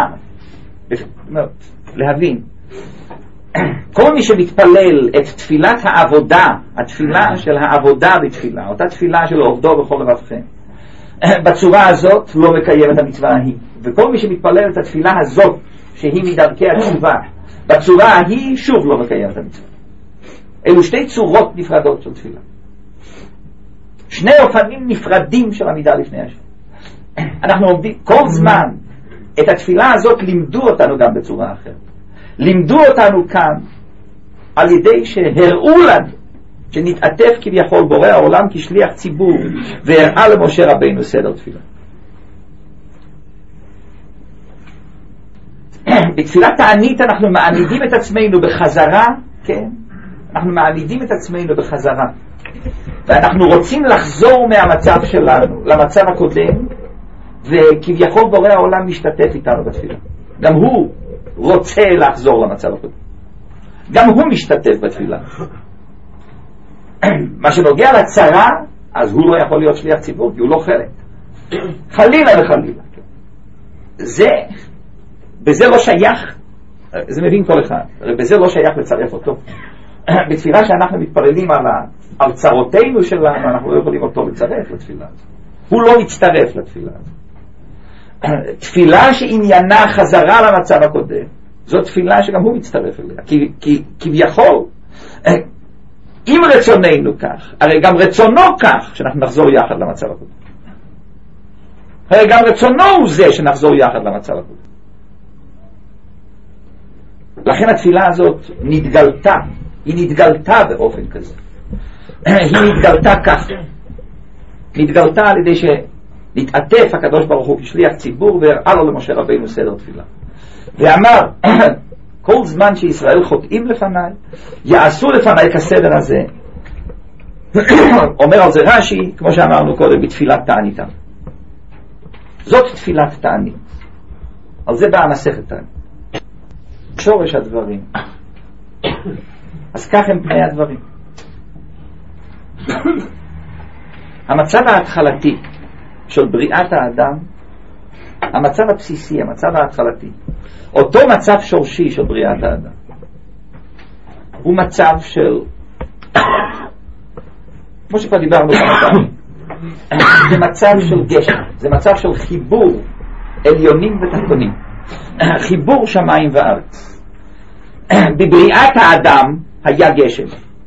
להבין. כל מי שמתפלל את תפילת העבודה, התפילה של העבודה בתפילה, אותה תפילה של עובדו בכל לבבכם, בצורה הזאת לא מקיים את המצווה ההיא. וכל מי שמתפלל את התפילה הזאת, שהיא מדרכי התשובה, בצורה ההיא שוב לא מקיים את המצווה. אלו שתי צורות נפרדות של תפילה. שני אופנים נפרדים של עמידה לפני השם. אנחנו עומדים כל זמן, את התפילה הזאת לימדו אותנו גם בצורה אחרת. לימדו אותנו כאן על ידי שהראו לנו שנתעטף כביכול בורא העולם כשליח ציבור, והראה למשה רבינו סדר תפילה. בתפילת תענית אנחנו מעמידים את עצמנו בחזרה, כן? אנחנו מעמידים את עצמנו בחזרה, ואנחנו רוצים לחזור מהמצב שלנו למצב הקודם, וכביכול בורא העולם משתתף איתנו בתפילה. גם הוא רוצה לחזור למצב הקודם, גם הוא משתתף בתפילה. מה שנוגע לצרה, אז הוא לא יכול להיות שליח ציבור, כי הוא לא חלק, חלילה וחלילה. בזה לא שייך, זה מבין כל אחד, בזה לא שייך לצרף אותו. בתפילה שאנחנו מתפללים על צרותינו שלנו, אנחנו לא יכולים אותו לצרף לתפילה הזאת. הוא לא מצטרף לתפילה הזאת. תפילה שעניינה חזרה למצב הקודם, זו תפילה שגם הוא מצטרף אליה. כי כביכול, אם רצוננו כך, הרי גם רצונו כך שאנחנו נחזור יחד למצב הקודם. הרי גם רצונו הוא זה שנחזור יחד למצב הקודם. לכן התפילה הזאת נתגלתה, היא נתגלתה באופן כזה. היא נתגלתה כך. נתגלתה על ידי שנתעטף הקדוש ברוך הוא כשליח ציבור, והראה לו למשה רבינו סדר תפילה. ואמר, כל זמן שישראל חוטאים לפניי, יעשו לפניי כסדר הזה. אומר על זה רש"י, כמו שאמרנו קודם, בתפילת תעניתם. זאת תפילת תענית. על זה באה מסכת תענית. שורש הדברים. אז כך הם פני הדברים. המצב ההתחלתי של בריאת האדם, המצב הבסיסי, המצב ההתחלתי, אותו מצב שורשי של בריאת האדם, הוא מצב של, כמו שכבר דיברנו כמה פעמים, זה מצב של גשם, זה מצב של חיבור עליונים ותחתונים, חיבור שמיים וארץ. בבריאת האדם היה גשם,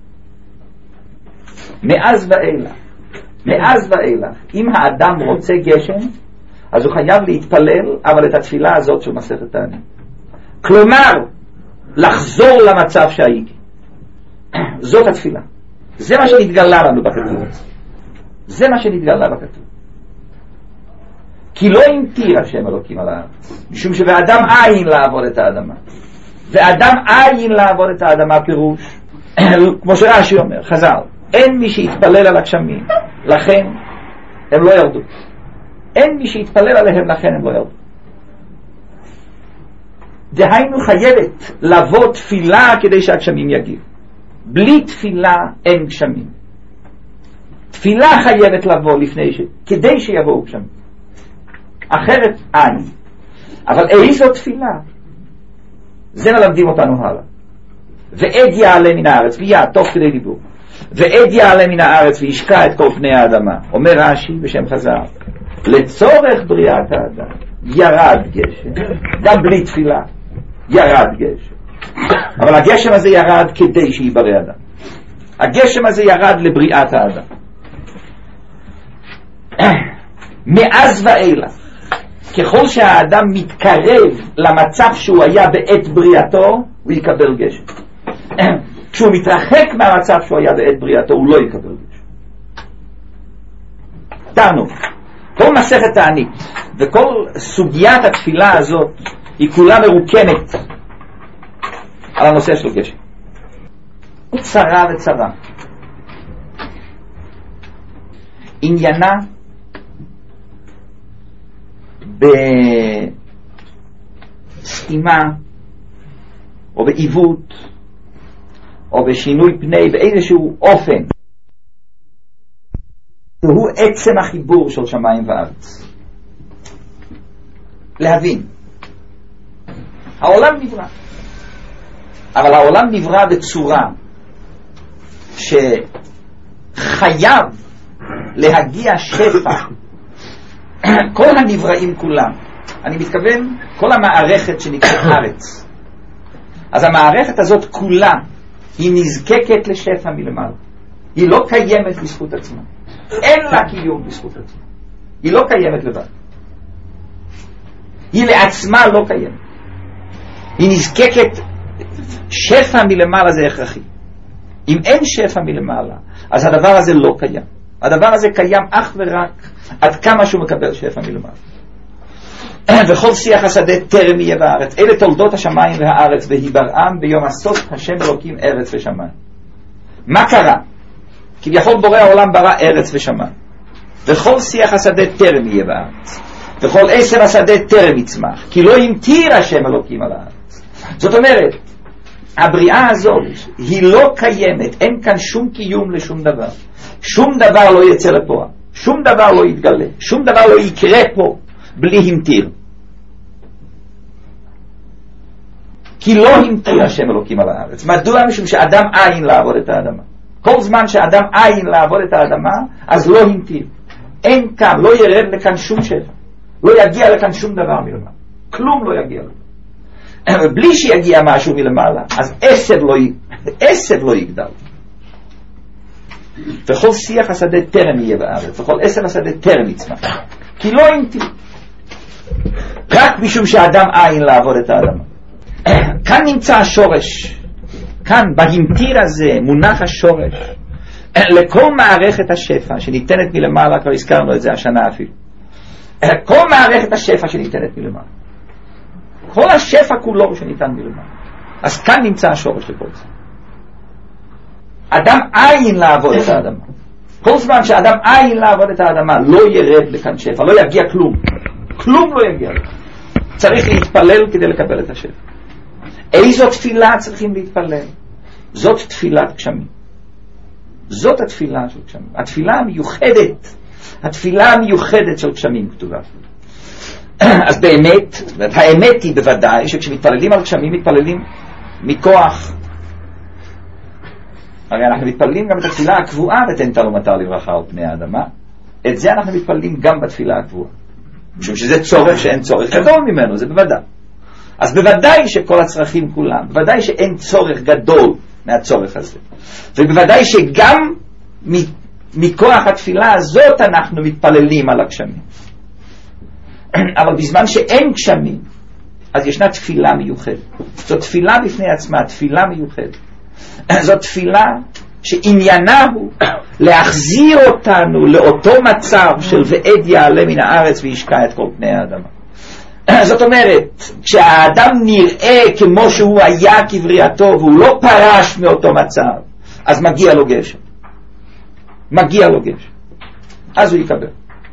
מאז ואילך אם האדם רוצה גשם אז הוא חייב להתפלל, אבל את התפילה הזאת של מסכת תענית, כלומר לחזור למצב שהייתי, זאת התפילה. זה מה שנתגלה לנו בכתוב, זה מה שנתגלה בכתוב. כי לא המטיר השם אלוקים על הארץ, משום שבאדם אין לעבוד את האדמה, ואדם אין לעבוד את האדמה פירוש כמו שרש"י אומר, חז"ל, אין מי שיתפלל על הגשמים, לכן הם לא ירדו. אין מי שיתפלל עליהם, לכן הם לא ירדו. דהיינו חייבת לבוא תפילה כדי שהגשמים יגיעו. בלי תפילה אין גשמים. תפילה חייבת לבוא כדי שיבואו גשמים, אחרת אין. אבל איזו תפילה? זה מלמדים אותנו הלאה. ועד יעלה מן הארץ, ויעד תוך כדי דיבור, ועד יעלה מן הארץ וישקע את כל פני האדמה. אומר רש"י בשם חז"ל, לצורך בריאת האדם ירד גשם, גם בלי תפילה ירד גשם. אבל הגשם הזה ירד כדי שיברא אדם, הגשם הזה ירד לבריאת האדם. מאז ואילך ככל שהאדם מתקרב למצב שהוא היה בעת בריאתו, הוא יקבל גשם. כשהוא מתרחק מהמצב שהוא היה בעת בריאתו, הוא לא יקבל גשם. תענו, כל מסכת תענית וכל סוגיית התפילה הזאת היא כולה מרוקמת על הנושא של גשם. צרה וצרה, עניינה בסתימה או בעיוות או בשינוי פני באיזשהו אופן, והוא עצם החיבור של שמיים וארץ. להבין, העולם נברא, אבל העולם נברא בצורה שחייב להגיע שפע. כל הנבראים כולם, אני מתכוון כל המערכת שנקראת ארץ, אז המערכת הזאת כולה היא נזקקת לשפע מלמעלה. היא לא קיימת בזכות עצמה, אין לה קיום בזכות עצמה, היא לא קיימת לבד, היא לעצמה לא קיימת, היא נזקקת. שפע מלמעלה זה הכרחי. אם אין שפע מלמעלה אז הדבר הזה לא קיים. הדבר הזה קיים אך ורק עד כמה שהוא מקבל שפע מלמעלה. וכל שיח השדה טרם יהיה בארץ, אלה תולדות השמיים והארץ, והיברעם ביום הסוף השם אלוקים ארץ ושמיים. מה קרה? כביכול בורא העולם ברא ארץ ושמיים, וכל שיח השדה טרם יהיה בארץ, וכל עשר השדה טרם יצמח, כי לא המטיר השם אלוקים על הארץ. זאת אומרת, הבריאה הזאת היא לא קיימת, אין כאן שום קיום לשום דבר, שום דבר לא יצא לפועל, שום דבר לא יתגלה, שום דבר לא יקרה פה בלי המטיר. כי לא המטיר השם אלוקים על הארץ. מדוע? משום שאדם אין לעבוד את האדמה. כל זמן שאדם אין לעבוד את האדמה, אז לא המטיר. אין כאן, לא ירד לכאן שום שפע, לא יגיע לכאן שום דבר מלמעלה, כלום לא יגיע לכאן. בלי שיגיע משהו מלמעלה, אז עשב לא יגדל. וכל שיח השדה טרם יהיה בארץ, וכל עשב השדה טרם יצמח, כי לא המטיר. רק משום שאדם אין לעבוד את האדמה. כאן נמצא השורש, כאן בהמטיר הזה מונח השורש לכל מערכת השפע שניתנת מלמעלה. כבר הזכרנו את זה השנה אפילו. כל מערכת השפע שניתנת מלמעלה, כל השפע כולו שניתן מלמעלה, אז כאן נמצא השורש לכל זה. אדם אין לעבוד את האדמה. כל זמן שאדם אין לעבוד את האדמה, לא ירד לכאן שפע, לא יגיע כלום, כלום לא יגיע לכאן. צריך להתפלל כדי לקבל את השפע. איזו תפילה צריכים להתפלל? זאת תפילת גשמים, זאת התפילה של גשמים, התפילה המיוחדת, התפילה המיוחדת של גשמים כתובה. אז באמת, האמת היא בוודאי שכשמתפללים על גשמים מתפללים מכוח, הרי אנחנו מתפללים גם את התפילה הקבועה ותן טל ומטר לברכה על פני האדמה. את זה אנחנו מתפללים גם בתפילה הקבועה. משום שזה צורך שאין צורך גדול ממנו, זה בוודאי. אז בוודאי שכל הצרכים כולם, בוודאי שאין צורך גדול מהצורך הזה, ובוודאי שגם מכוח התפילה הזאת אנחנו מתפללים על הגשמים. אבל בזמן שאין גשמים, אז ישנה תפילה מיוחדת. זו תפילה בפני עצמה, תפילה מיוחדת. זו תפילה שעניינה הוא להחזיר אותנו לאותו מצב של ועד יעלה מן הארץ וישקע את כל פני האדמה. זאת אומרת, כשהאדם נראה כמו שהוא היה כבריאתו והוא לא פרש מאותו מצב, אז מגיע לו גשם. מגיע לו גשם. אז הוא יקבל.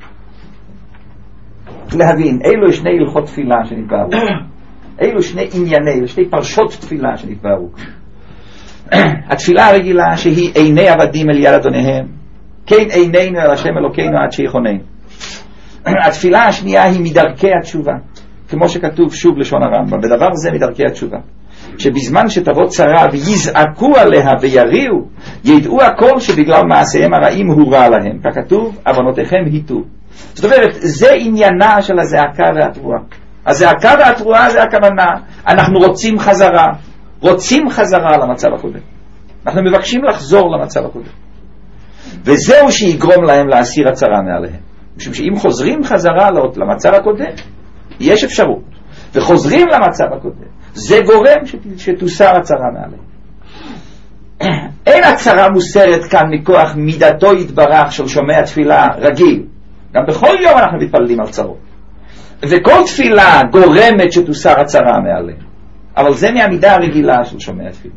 להבין, אילו שני הלכות תפילה שנתבהרו. אילו שני ענייני, שתי פרשות תפילה שנתבהרו. התפילה הרגילה שהיא עיני עבדים אל יד אדוניהם, כן עינינו אל השם אלוקינו עד שיחוננו. התפילה השנייה היא מדרכי התשובה, כמו שכתוב שוב לשון הרמב"ם, בדבר זה מדרכי התשובה, שבזמן שתבוא צרה ויזעקו עליה ויריעו, ידעו הכל שבגלל מעשיהם הרעים הוא רע להם, ככתוב עוונותיכם היטו. זאת אומרת, זה עניינה של הזעקה והתרועה. הזעקה והתרועה זה הכוונה, אנחנו רוצים חזרה למצב הקודם, אנחנו מבקשים לחזור למצב הקודם, וזהו שיגרום להם להסיר הצרה מעליהם. משום שאם חוזרים חזרה למצב הקודם, יש אפשרות, וחוזרים למצב הקודם, זה גורם שתוסר הצרה מעליהם. אין הצרה מוסרת כאן מכוח מידתו יתברך של שומע תפילה רגיל. גם בכל יום אנחנו מתפללים על צרות, וכל תפילה גורמת שתוסר הצרה מעליהם, אבל זה מהמידה הרגילה של שומע תפילה.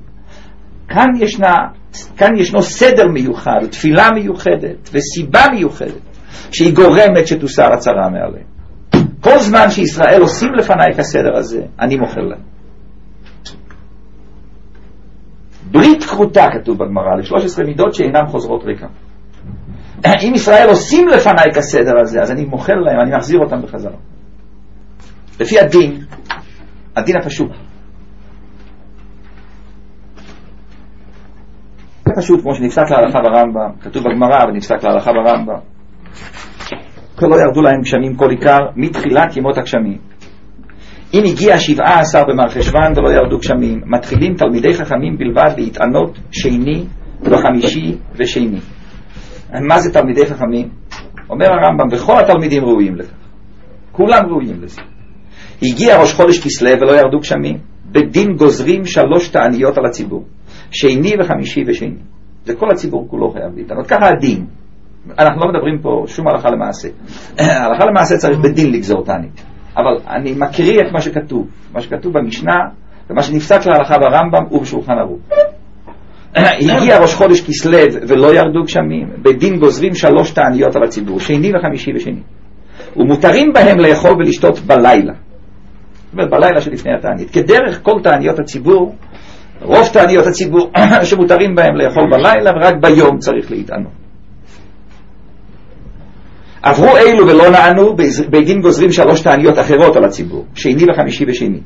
כאן ישנו סדר מיוחד, תפילה מיוחדת וסיבה מיוחדת שהיא גורמת שתוסר הצרה מעליהם. כל זמן שישראל עושים לפניי את הסדר הזה, אני מוחל להם. ברית כרותה כתוב בגמרא, ל13 מידות שאינן חוזרות ריקם. אם ישראל עושים לפניי את הסדר הזה, אז אני מוחל להם, אני מחזיר אותם בחזרה. לפי הדין הפשוט. פשוט כמו שנפסק להלכה ברמב"ם, כתוב בגמרא ונפסק להלכה ברמב"ם, כל לא ירדו להם גשמים כל עיקר מתחילת ימות הגשמים. אם הגיע 17 במרחשוון ולא ירדו גשמים, מתחילים תלמידי חכמים בלבד להתענות שני וחמישי ושני. מה זה תלמידי חכמים? אומר הרמב"ם, וכל התלמידים ראויים לכך, כולם ראויים לזה. הגיע ראש חודש כסלו ולא ירדו גשמים, בדין גוזרים 3 תעניות על הציבור, שני וחמישי ושני. זה כל הציבור כולו חייב להתענות, ככה הדין. אנחנו לא מדברים פה שום הלכה למעשה. הלכה למעשה צריך בדין לגזור תענית, אבל אני מקריא את מה שכתוב במשנה ומה שנפסק להלכה ברמב"ם ובשולחן ערוך. הגיע ראש חודש כסלו ולא ירדו גשמים, בדין גוזרים 3 תעניות על הציבור, שני וחמישי ושני, ומותרים בהם לאכול ולשתות בלילה. זאת אומרת בלילה שלפני התענית, כדרך כל תעניות הציבור, רוב תעניות הציבור שמותרים בהם לאכול בלילה, ורק ביום צריך להתענות. עברו אילו ולא נענו, בדין גוזרים 3 תעניות אחרות על הציבור, שני וחמישי ושני,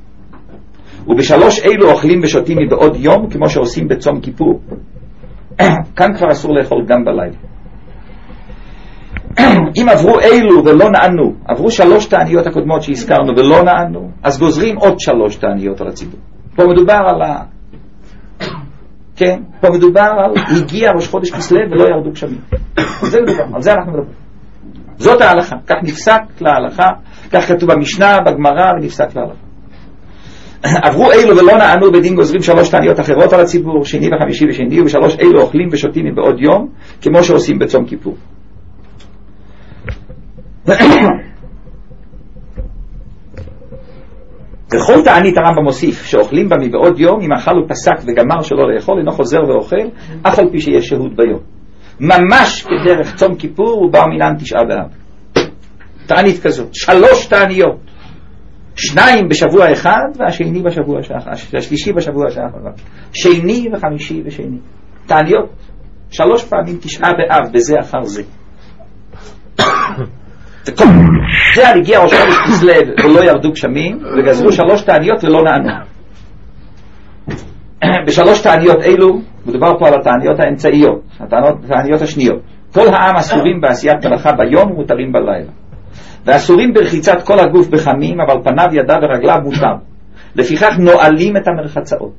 וב3 אילו אוכלים ושותים מבעוד יום, כמו שעושים בצום כיפור. כאן כבר אסור לאכול גם בלילה. אם עברו אילו ולא נענו, עברו 3 תעניות הקודמות שהזכרנו ולא נענו, אז גוזרים עוד 3 תעניות על הציבור. פה מדובר פה מדובר על הגיע ראש חודש כסלו ולא ירדו גשמים. זה מדובר, על זה אנחנו מדברים. זאת ההלכה, כך נפסק להלכה, כך כתוב במשנה, בגמרא, ונפסק להלכה. עברו אילו ולא נענו, בדין גוזרים 3 תעניות אחרות על הציבור, שני וחמישי ושני, וב3 אילו אוכלים ושותים מבעוד יום, כמו שעושים בצום כיפור. בכל תענית הרמב"ם מוסיף שאוכלים בה מבעוד יום, אם אכל ופסק וגמר שלא לאכול, אינו חוזר ואוכל, אף על פי שיש שהות ביום. ממש כדרך צום כיפור ובא מינן 9 באב. תענית כזאת, 3 תעניות, 2 בשבוע אחד והשני בשבוע שאחר, השלישי בשבוע שאחר, שני וחמישי ושני. תעניות 3 פעמים 9 באב, בזה אחר זה. זה הגיע ראש חודש כסלו ולא ירדו גשמים, וגזרו 3 תעניות ולא נענו. ב3 תעניות אלו מדובר פה על התעניות האמצעיות, התעניות השניות. כל העם אסורים בעשיית מלאכה ביום ומותרים בלילה. ואסורים ברחיצת כל הגוף בחמים, אבל פניו, ידיו ורגליו מותר. לפיכך נועלים את המרחצאות.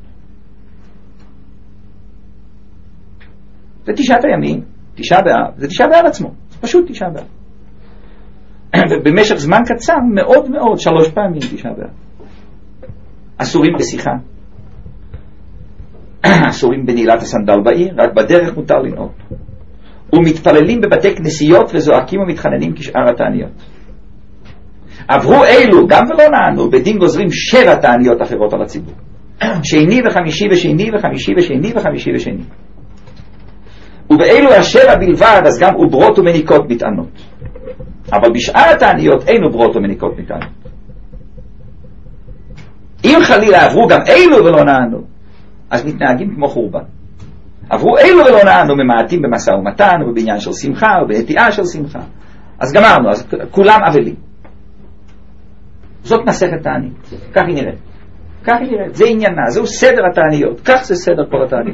זה תשעת הימים, תשעה באב, זה תשעה באב עצמו, זה פשוט תשעה באב. ובמשך זמן קצר מאוד מאוד, 3 פעמים תשעה באב. אסורים בשיחה, אסורים בנעילת הסנדל בעיר, רק בדרך מותר לנעול. ומתפללים בבתי כנסיות וזועקים ומתחננים כשאר התעניות. עברו אלו גם ולא נענו, בדין גוזרים 7 תעניות אחרות על הציבור. שני וחמישי ושני וחמישי ושני וחמישי ושני. ובאלו 7 בלבד, אז גם עוברות ומניקות מתענות. אבל בשאר התעניות אין עוברות ומניקות מתענות. אם חלילה עברו גם אלו ולא נענו, אז מתנהגים כמו חורבן. עברו אלו ולא נענו, ממעטים במשא ומתן ובעניין של שמחה ובנטיעה של שמחה. אז גמרנו, אז כולם אבלים. זאת מסכת תענית, כך היא נראית. כך היא נראית, זה עניינה, זהו סדר התעניות, כך זה סדר כל התעניות.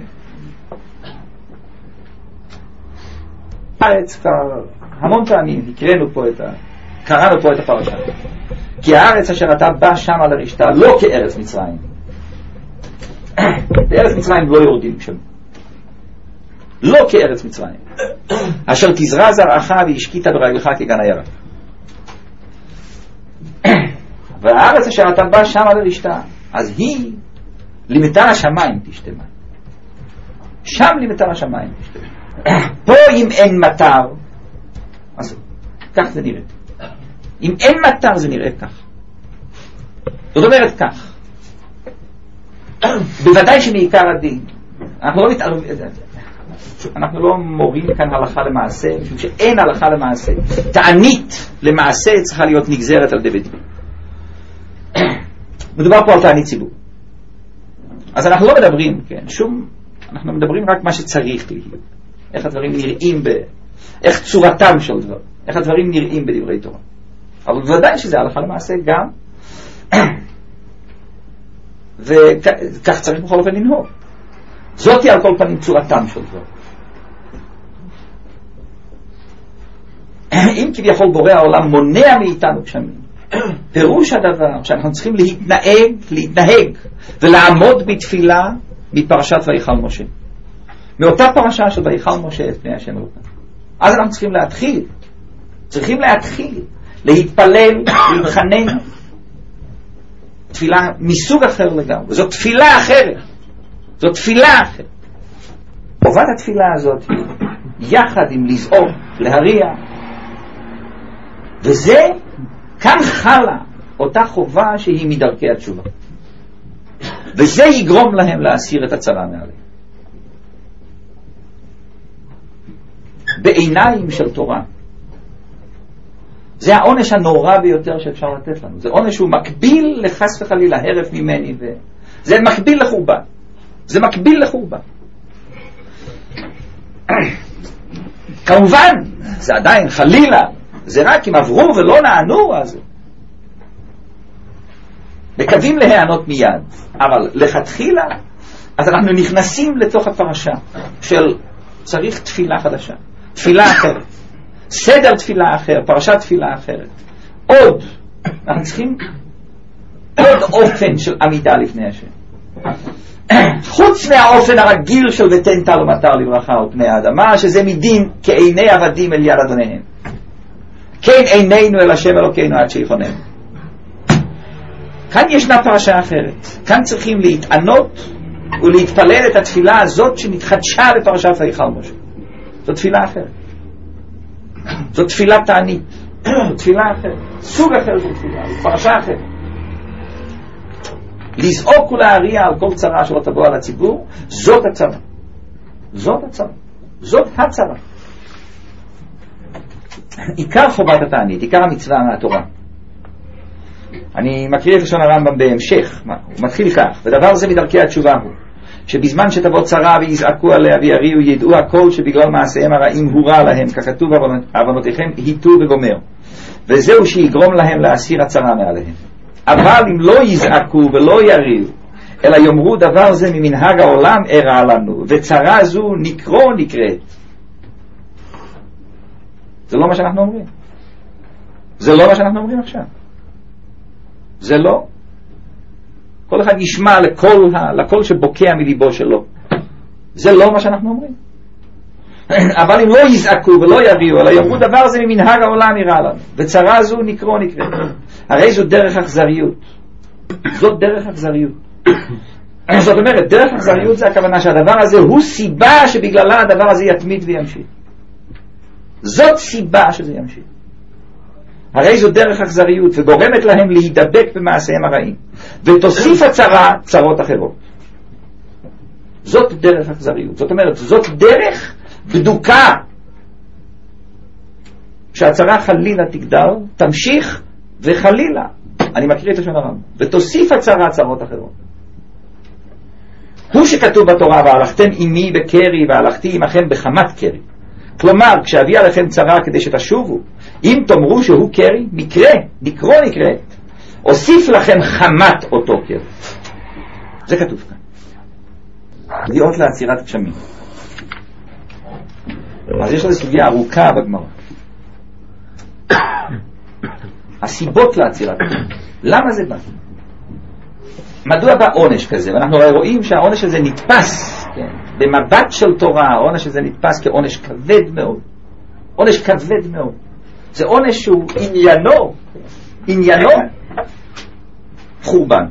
הארץ כבר המון פעמים קראנו פה את הפרשה. כי הארץ אשר אתה בא שמה לרשתה לא כארץ מצרים. בארץ מצרים לא יורדים שם. לא כארץ מצרים. אשר תזרע זרעך והשקית ברגלך כגן הירק. והארץ אשר אתה בא שמה לרשתה, אז היא לימתה השמיים תשתמה. שם לימתה השמיים תשתמה. פה אם אין מטר, אז כך זה נראה. אם אין מטר זה נראה כך. זאת אומרת כך. בוודאי שמעיקר הדין, אנחנו לא מורים כאן הלכה למעשה, משום שאין הלכה למעשה. תענית למעשה צריכה להיות נגזרת על דבדים. מדובר פה על תענית ציבור. אז אנחנו לא מדברים, כן, אנחנו מדברים רק מה שצריך להיות. איך הדברים נראים איך צורתם של דבר, איך הדברים נראים בדברי תורה. אבל בוודאי שזה הלכה למעשה גם, וכך צריך בכל אופן לנהוג. זאת היא על כל פנים צורתם של דבר. אם כביכול בורא העולם מונע מאיתנו גשמים, פירוש הדבר שאנחנו צריכים להתנהג ולעמוד בתפילה מפרשת ויחל משה, מאותה פרשה של ויחל משה את פני השם אלוקיו. אז אנחנו צריכים להתחיל להתפלל, להתחנן, תפילה מסוג אחר לגמרי. זאת תפילה אחרת. חובת התפילה הזאת יחד עם לזעוק, להריע, וזה כאן חלה אותה חובה שהיא מדרכי התשובה, וזה יגרום להם להסיר את הצרה מעליהם. בעיניים של תורה זה העונש הנורא ביותר שאפשר לתת לנו. זה עונש שהוא מקביל לחס וחלילה הרף ממני, זה מקביל לחורבן. כמובן זה עדיין חלילה, זה רק אם עברו ולא נענו, אז מקווים להיענות מיד. אבל לכתחילה אז אנחנו נכנסים לתוך הפרשה של צריך תפילה חדשה, תפילה אחרת, סדר תפילה אחר, פרשת תפילה אחרת. אנחנו צריכים עוד אופן של עמידה לפני השם, חוץ מהאופן הרגיל של ותן טל ומטר לברכה על פני האדמה, שזה מדין כעיני עבדים אל יד אדוניהם, כן עינינו אל השם אלוקינו עד שיחוננו. כאן ישנה פרשה אחרת. כאן צריכים להתענות ולהתפלל את התפילה הזאת שנתחדשה בפרשת ויחל משה. זו תפילה אחרת, זו תפילה תענית, זו תפילה אחרת, סוג אחר של תפילה, פרשה אחרת. לזעוק ולהריע על כל צרה שלא תבוא על הציבור, זאת הצרה. זאת הצרה. עיקר חובת התענית, עיקר המצווה מהתורה. אני מקריא את לשון הרמב"ם בהמשך. הוא מתחיל כך: ודבר זה מדרכי התשובה הוא שבזמן שתבוא צרה ויזעקו עליה ויריעו, ידעו הכל שבגלל מעשיהם הרעים הוא רע להם, ככתוב עוונותיכם היטו וגומר, וזהו שיגרום להם להסיר הצרה מעליהם. אבל אם לא יזעקו ולא יריעו, אלא יאמרו דבר זה ממנהג העולם אירע לנו, וצרה זו נקראת. זה לא מה שאנחנו אומרים. זה לא מה שאנחנו אומרים עכשיו. זה לא. כל אחד ישמע לקול שבוקע מליבו שלו. זה לא מה שאנחנו אומרים. אבל אם לא יזעקו ולא יביאו, אלא יאמרו דבר זה ממנהג העולם יראה לנו, וצרה זו נקרא. הרי זו דרך אכזריות. זאת דרך אכזריות. זאת אומרת, דרך אכזריות זה הכוונה שהדבר הזה הוא סיבה שבגללה הדבר הזה יתמיד וימשיך. זאת סיבה שזה ימשיך. הרי זו דרך אכזריות וגורמת להם להידבק במעשיהם הרעים, ותוסיף הצרה צרות אחרות. זאת דרך אכזריות. זאת אומרת, זאת דרך בדוקה שהצרה חלילה תגדל, תמשיך וחלילה, אני מקריא את לשון הרמב"ם, ותוסיף הצרה צרות אחרות. הוא שכתוב בתורה, והלכתם עמי בקרי והלכתי עמכם בחמת קרי. כלומר, כשאביא עליכם צרה כדי שתשובו, אם תאמרו שהוא קרי, נקרא, אוסיף לכם חמת אותו קרי. זה כתוב כאן. קריאות לעצירת גשמים. אז יש לזה סוגיה ארוכה בגמרא. הסיבות לעצירת גשמים. למה זה בא? מדוע בא עונש כזה? ואנחנו רואים שהעונש הזה נתפס, כן? במבט של תורה, העונש הזה נתפס כעונש כבד מאוד. עונש כבד מאוד. זה עונש שהוא עניינו חורבן.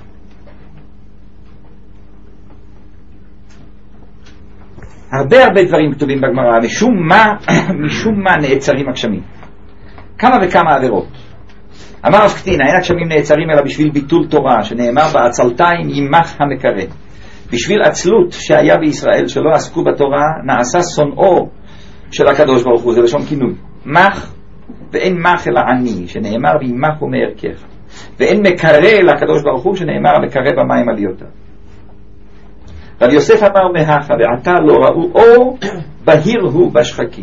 הרבה דברים כתובים בגמרא, משום מה נעצרים הגשמים. כמה וכמה עבירות. אמר רב קטינא, אין הגשמים נעצרים אלא בשביל ביטול תורה, שנאמר בעצלתיים ימח המקרא. בשביל עצלות שהיה בישראל שלא עסקו בתורה, נעשה שונאו של הקדוש ברוך הוא, זה לשון כינוי. מח, ואין מח אלא עני, שנאמר וימחו מערכך. ואין מקרא לקדוש ברוך הוא, שנאמר המקרא במים עליותיו. רב יוסף אמר מהכה, ועתה לא ראו אור, בהיר הוא בשחקים.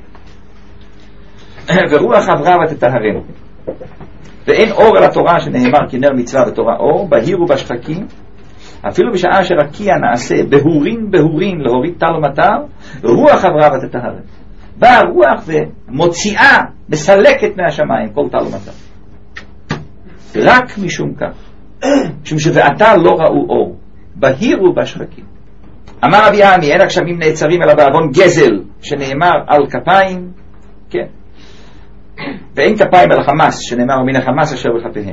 ורוח עברה ותטהרנו. ואין אור אל התורה, שנאמר כי נר מצווה בתורה אור, בהיר הוא בשחקים. אפילו בשעה שרקיע נעשה בהורין להוריד טל ומטר, רוח עברה ותטהרנו. באה הרוח ומוציאה, מסלקת מהשמיים כל טל ומטר. רק משום כך, משום שבעתה לא ראו אור, בהיר הוא בשחקים. אמר רבי עמי, אין הגשמים נעצרים אלא בעוון גזל, שנאמר על כפיים, כן. ואין כפיים על חמאס, שנאמר מן החמאס אשר בחפיהם.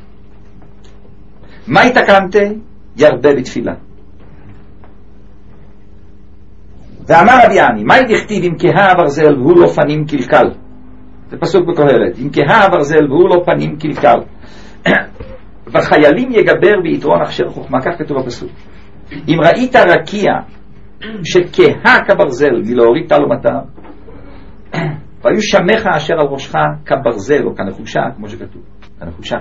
מה התקנתי? ירבה בתפילה. ואמר רבי עמי, מה דכתיב אם כהה הברזל והוא לא פנים קלקל? זה פסוק בקהלת. אם כהה הברזל והוא לא פנים קלקל, וחיילים יגבר ביתרון הכשר חוכמה, כך כתוב בפסוק. אם ראית רקיע שכהה כברזל מלהוריד טל ומטר, והיו שמך אשר על ראשך כברזל או כנחושה, כמו שכתוב, כנחושה.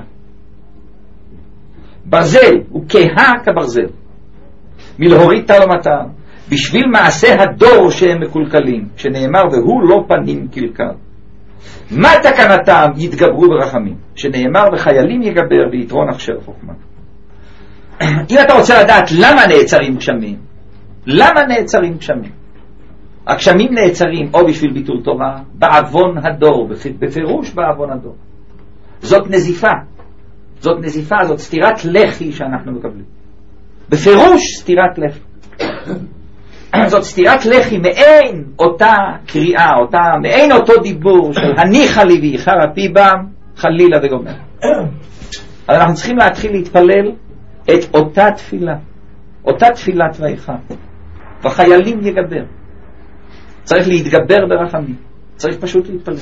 ברזל הוא כהה כברזל מלהוריד טל ומטר, בשביל מעשה הדור שהם מקולקלים, שנאמר והוא לא פנים קלקל. מה תקנתם? יתגברו ברחמים, שנאמר וחיילים יגבר ביתרון הכשר חוכמה. אם אתה רוצה לדעת למה נעצרים גשמים, למה נעצרים גשמים? הגשמים נעצרים או בשביל ביטול תורה, בעוון הדור, בפירוש בעוון הדור. זאת נזיפה, זאת סתירת לחי שאנחנו מקבלים. בפירוש סתירת לחי. זאת סתירת לחי מעין אותה קריאה, מעין אותו דיבור של הניחה לי ואיחר הפי בם, חלילה וגומר. אז אנחנו צריכים להתחיל להתפלל את אותה תפילת ואיחר. וחיילים יגבר. צריך להתגבר ברחמים. צריך פשוט להתפלל.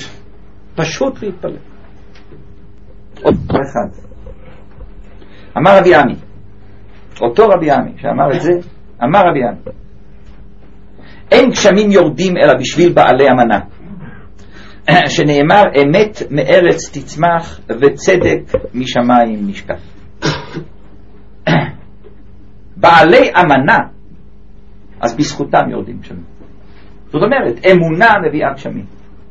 עוד אחד. אמר רבי עמי, אותו רבי עמי שאמר את זה, אמר רבי עמי, אין גשמים יורדים אלא בשביל בעלי אמנה, שנאמר אמת מארץ תצמח וצדק משמיים נשקף. בעלי אמנה, אז בזכותם יורדים גשמים. זאת אומרת, אמונה מביאה גשמים.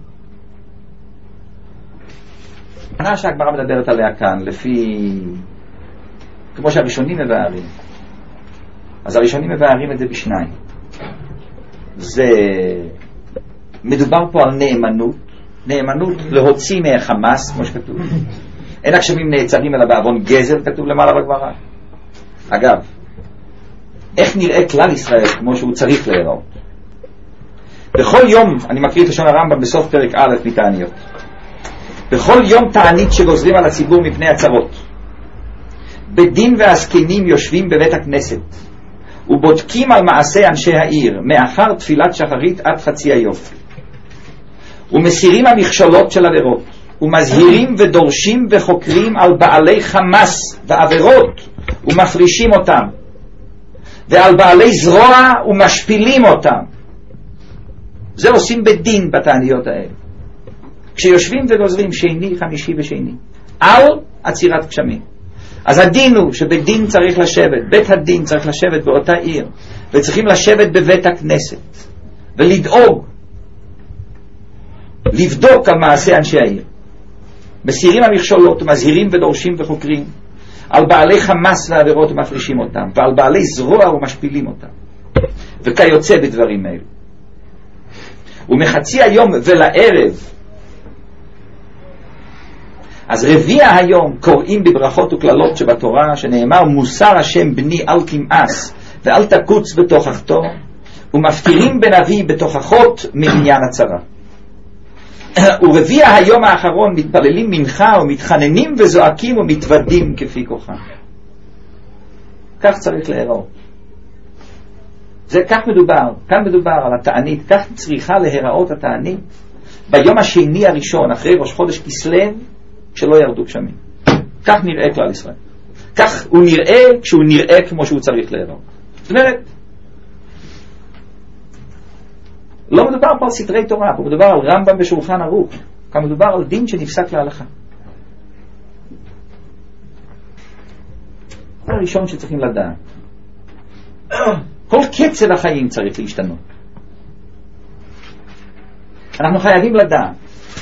אמונה שהגמרא מדברת עליה כאן, לפי כמו שהראשונים מבארים. אז הראשונים מבארים את זה בשניים. זה מדובר פה על נאמנות, נאמנות להוציא מהחמאס, כמו שכתוב. אין הגשמים נעצרים אלא בעוון גזל, כתוב למעלה בגמרא. אגב, איך נראה כלל ישראל כמו שהוא צריך להיראות? בכל יום, אני מקריא את לשון הרמב"ם בסוף פרק א' מתעניות, בכל יום תענית שגוזרים על הציבור מפני הצרות, בדין והזקנים יושבים בבית הכנסת ובודקים על מעשי אנשי העיר מאחר תפילת שחרית עד חצי היום, ומסירים המכשולות של עבירות, ומזהירים ודורשים וחוקרים על בעלי חמאס ועבירות ומפרישים אותם, ועל בעלי זרוע ומשפילים אותם. זה עושים בדין בתעניות האלה, כשיושבים וגוזרים שני, חמישי ושני על עצירת גשמים. אז הדין הוא שבדין צריך לשבת, בית הדין צריך לשבת באותה עיר, וצריכים לשבת בבית הכנסת ולדאוג, לבדוק על מעשי אנשי העיר, מסירים המכשולות ומזהירים ודורשים וחוקרים על בעלי חמאס ועבירות ומפרישים אותם, ועל בעלי זרוע ומשפילים אותם, וכיוצא בדברים האלה. ומחצי היום ולערב, אז רביע היום קוראים בברכות וכללות שבתורה, שנאמר מוסר השם בני אל תמאס ואל תקוץ בתוכחתו, ומפטירים בנביא בתוכחות מעניין הצרה. ורביע היום האחרון מתפללים מנחה ומתחננים וזועקים ומתוודים כפי כוחם. כך צריך להיראות. כך מדובר, כאן מדובר על התענית, כך צריכה להיראות התענית ביום השני הראשון אחרי ראש חודש כסלו, שלא ירדו גשמים. כך נראה כלל ישראל. כך הוא נראה כשהוא נראה כמו שהוא צריך להיראות. זאת אומרת, לא מדובר פה על סתרי תורה, פה מדובר על רמב"ם בשולחן ערוך, כאן מדובר על דין שנפסק להלכה. זה הראשון שצריכים לדעת. כל קצב החיים צריך להשתנות. אנחנו חייבים לדעת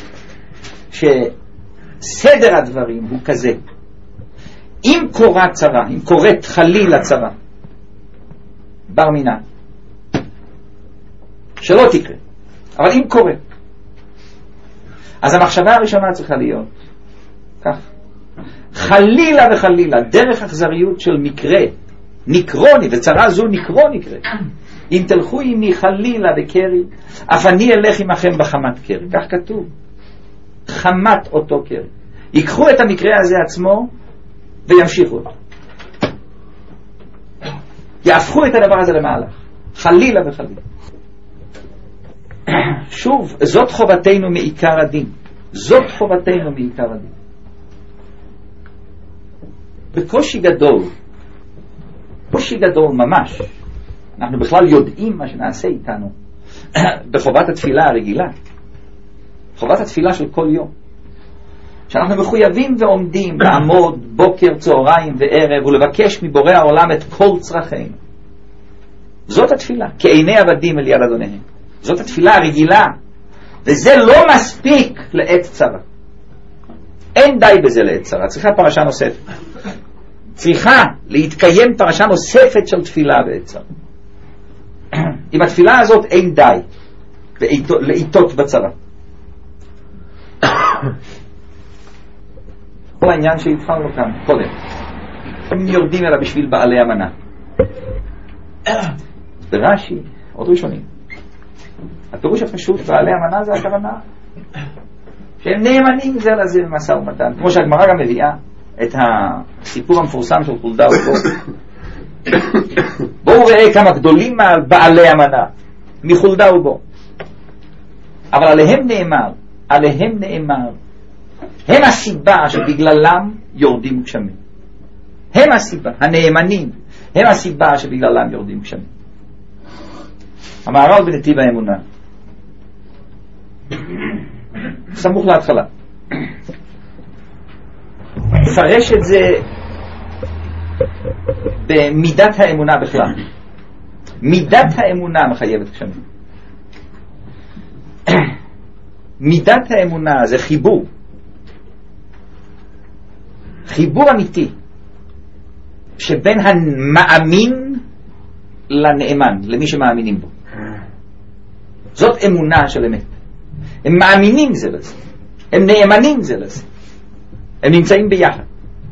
שסדר הדברים הוא כזה: אם קורה צרה, אם קורית חלילה צרה, בר מינה, שלא תקרה, אבל אם קורה, אז המחשבה הראשונה צריכה להיות כך: חלילה וחלילה, דרך אכזריות של מקרה נקרוני, וצרה זו נקראת, אם תלכו עמי חלילה בקרי, אף אני אלך עמכם בחמת קרי. כך כתוב, חמת אותו קרי. ייקחו את המקרה הזה עצמו וימשיכו אותו, יהפכו את הדבר הזה למהלך, חלילה וחלילה. שוב, זאת חובתנו מעיקר הדין, זאת חובתנו מעיקר הדין. בקושי גדול, קושי גדול ממש, אנחנו בכלל יודעים מה שנעשה איתנו בחובת התפילה הרגילה, חובת התפילה של כל יום, שאנחנו מחויבים ועומדים לעמוד בוקר, צהריים וערב ולבקש מבורא העולם את כל צרכינו. זאת התפילה, כעיני עבדים אל יד אדוניהם. זאת התפילה הרגילה, וזה לא מספיק לעת צרה. אין די בזה לעת צרה, צריכה פרשה נוספת, צריכה להתקיים פרשה נוספת של תפילה בעת צרה. עם התפילה הזאת אין די לעיתות בצרה. כל העניין שהתחלנו כאן קודם, הם יורדים אלא בשביל בעלי המנה. ברש"י, עוד ראשונים, הפירוש הפשוט בעלי המנה זה הכוונה שהם נאמנים זה לזה במשא ומתן, כמו שהגמרא גם מביאה את הסיפור המפורסם של חולדה ובו. בואו ראה כמה גדולים בעלי המנה מחולדה ובו, אבל עליהם נאמר הם הסיבה שבגללם יורדים גשמים. הם הסיבה, הנאמנים הם הסיבה שבגללם יורדים גשמים. המהר"ל בנתיב האמונה, סמוך להתחלה, מפרש את זה במידת האמונה בכלל. מידת האמונה מחייבת גשמים. מידת האמונה זה חיבור אמיתי שבין המאמין לנאמן, למי שמאמינים בו. זאת אמונה של אמת. הם מאמינים זה לזה, הם נאמנים זה לזה, הם נמצאים ביחד.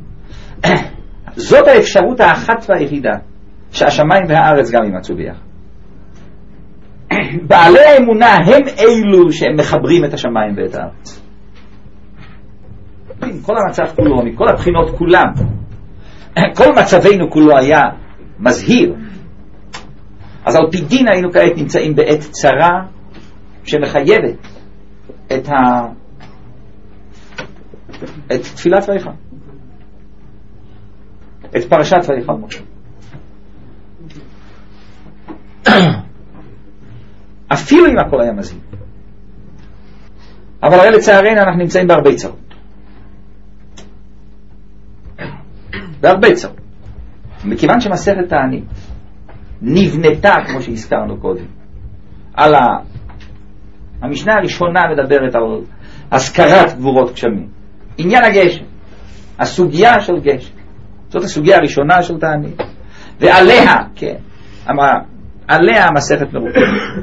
זאת האפשרות האחת והיחידה שהשמיים והארץ גם יימצאו ביחד. בעלי האמונה הם אלו שהם מחברים את השמיים ואת הארץ. כל המצב כולו, מכל הבחינות כולם, כל מצבנו כולו היה מזהיר. אז על פי דין היינו כעת נמצאים בעת צרה שמחייבת את תפילת ויחל, את פרשת ויחל משה. אפילו אם הכל היה מזהיר, אבל הרי לצערנו אנחנו נמצאים בהרבה צרות, בהרבה צרות, מכיוון שמסכת תענית נבנתה, כמו שהזכרנו קודם, על המשנה הראשונה מדברת על הזכרת גבורות גשמים, עניין הגשם, הסוגיה של גשם, זאת הסוגיה הראשונה של תענית, ועליה, כן, עליה המסכת מרוכזת.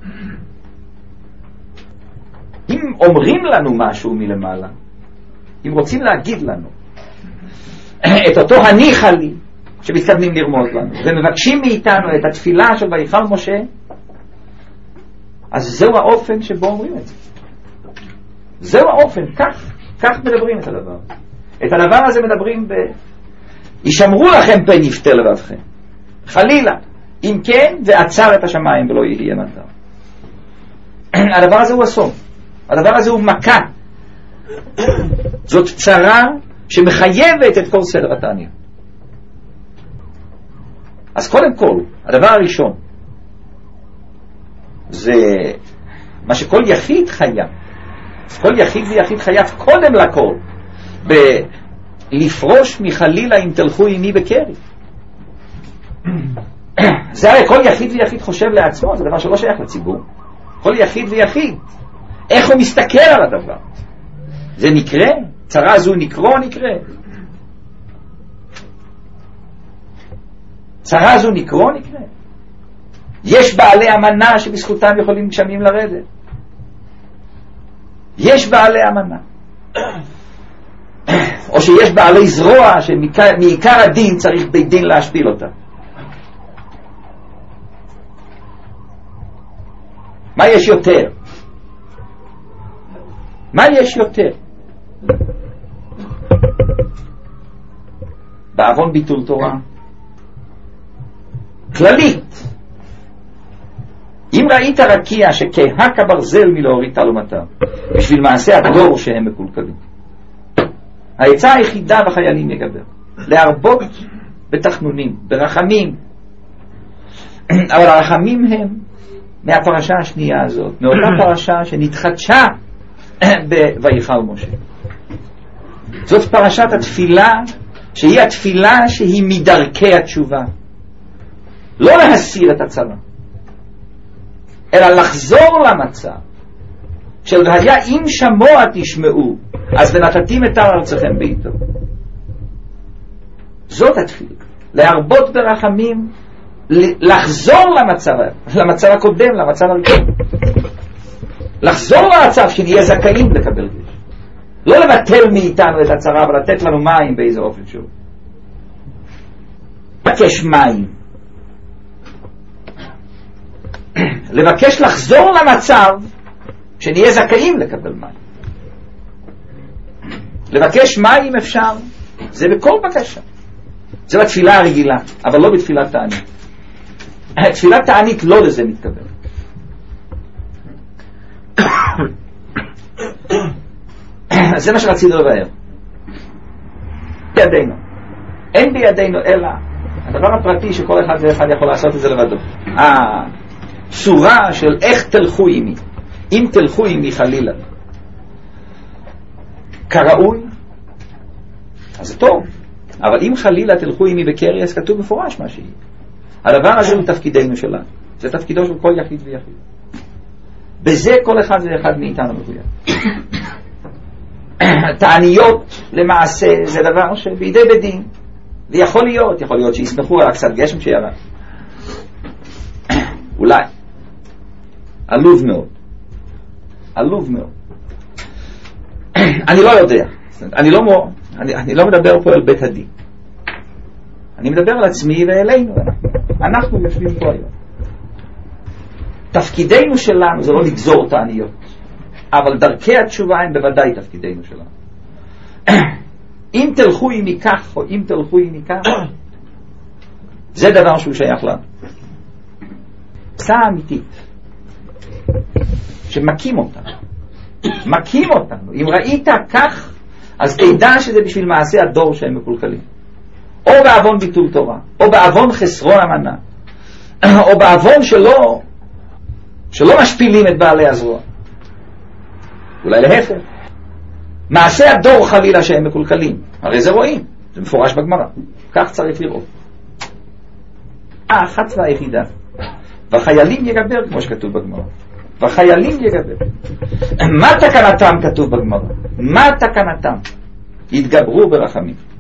אם אומרים לנו משהו מלמעלה, אם רוצים להגיד לנו את אותו הניחא לי שמתכוונים לרמוז לנו ומבקשים מאיתנו את התפילה של ויחל משה, אז זהו האופן שבו אומרים את זה. זהו האופן, כך מדברים את הדבר. את הדבר הזה מדברים ישמרו לכם פן יפתה לבבכם, חלילה אם כן ועצר את השמיים ולא יהיה מטר. הדבר הזה הוא אסון, הדבר הזה הוא מכה, זאת צרה שמחייבת את כל סדר התעניות. אז קודם כל, הדבר הראשון זה מה שכל יחיד חייב, כל יחיד ויחיד חייב קודם לכל לפרוש מחלילה אם תלכו עימי בקרי. זה הרי כל יחיד ויחיד חושב לעצמו, זה דבר שלא שייך לציבור. כל יחיד ויחיד איך הוא מסתכל על הדבר, זה נקרא, צרה זו נקרא, צרה זו נקרא. יש בעלי אמנה שבזכותם יכולים גשמים לרדת, יש בעלי אמנה, או שיש בעלי זרוע שמעיקר הדין צריך בית דין להשפיל אותה. מה יש יותר? מה יש יותר? בעוון ביטול תורה כללית, אם ראית רקיע שכהה כברזל מלהוריד תלומתה בשביל מעשה הדור שהם מקולקלים, העצה היחידה בחיילים יגבר להרבות בתחנונים, ברחמים, אבל הרחמים הם מהפרשה השנייה הזאת, מאותה פרשה שנתחדשה בויחל משה. זאת פרשת התפילה, שהיא התפילה שהיא מדרכי התשובה, לא להסיר את הצרה, אלא לחזור למצב של והיה אם שמוע תשמעו אז ונתתים את ארצכם בעיתו. זאת התפילה, להרבות ברחמים, לחזור למצב הקודם, למצב הראשון, לחזור למצב שנהיה זכאים לקבל גשם, לא לבטל מאיתנו את הצרה ולתת לנו מים באיזה אופן שהוא, לבקש מים, לבקש לחזור למצב שנהיה זכאים לקבל מים. לבקש מים אפשר, זה בכל בקשה, זה בתפילה הרגילה, אבל לא בתפילת תענית. תפילת תענית לא לזה מתקבל. זה מה שרצינו לבאר. בידינו, אין בידינו אלא הדבר הפרטי שכל אחד ואחד יכול לעשות את זה לבדו, הצורה של איך תלכו עימי, אם תלכו עימי חלילה כראוי אז זה טוב, אבל אם חלילה תלכו עימי בקרי אז כתוב מפורש מה שיהיה. הדבר הזה הוא תפקידנו שלנו, זה תפקידו של כל יחיד ויחיד, בזה כל אחד ואחד מאיתנו מחויב. תעניות למעשה זה דבר שבידי בדין, ויכול להיות שיסמכו על קצת גשם שירד, אולי עלוב מאוד, עלוב מאוד. אני לא יודע, אני לא מדבר פה על בית הדין, אני מדבר על עצמי ואלינו. אנחנו יושבים פה היום, תפקידנו שלנו זה לא לגזור את העניות, אבל דרכי התשובה הם בוודאי תפקידנו שלנו. אם תלכו עמי כך או אם תלכו עמי כך, זה דבר שהוא שייך לנו. פסעה אמיתית שמקים אותנו, מקים אותנו. אם ראית כך, אז תדע שזה בשביל מעשה הדור שהם מקולקלים, או בעוון ביטול תורה, או בעוון חסרון המנה, או בעוון שלא משפילים את בעלי הזרוע, אולי להפך. מעשה הדור חלילה שהם מקולקלים, הרי זה רואים, זה מפורש בגמרא, כך צריך לראות. אחת והיחידה, והחיילים יגבר, כמו שכתוב בגמרא, והחיילים יגבר. מה תקנתם כתוב בגמרא? מה תקנתם? יתגברו ברחמים.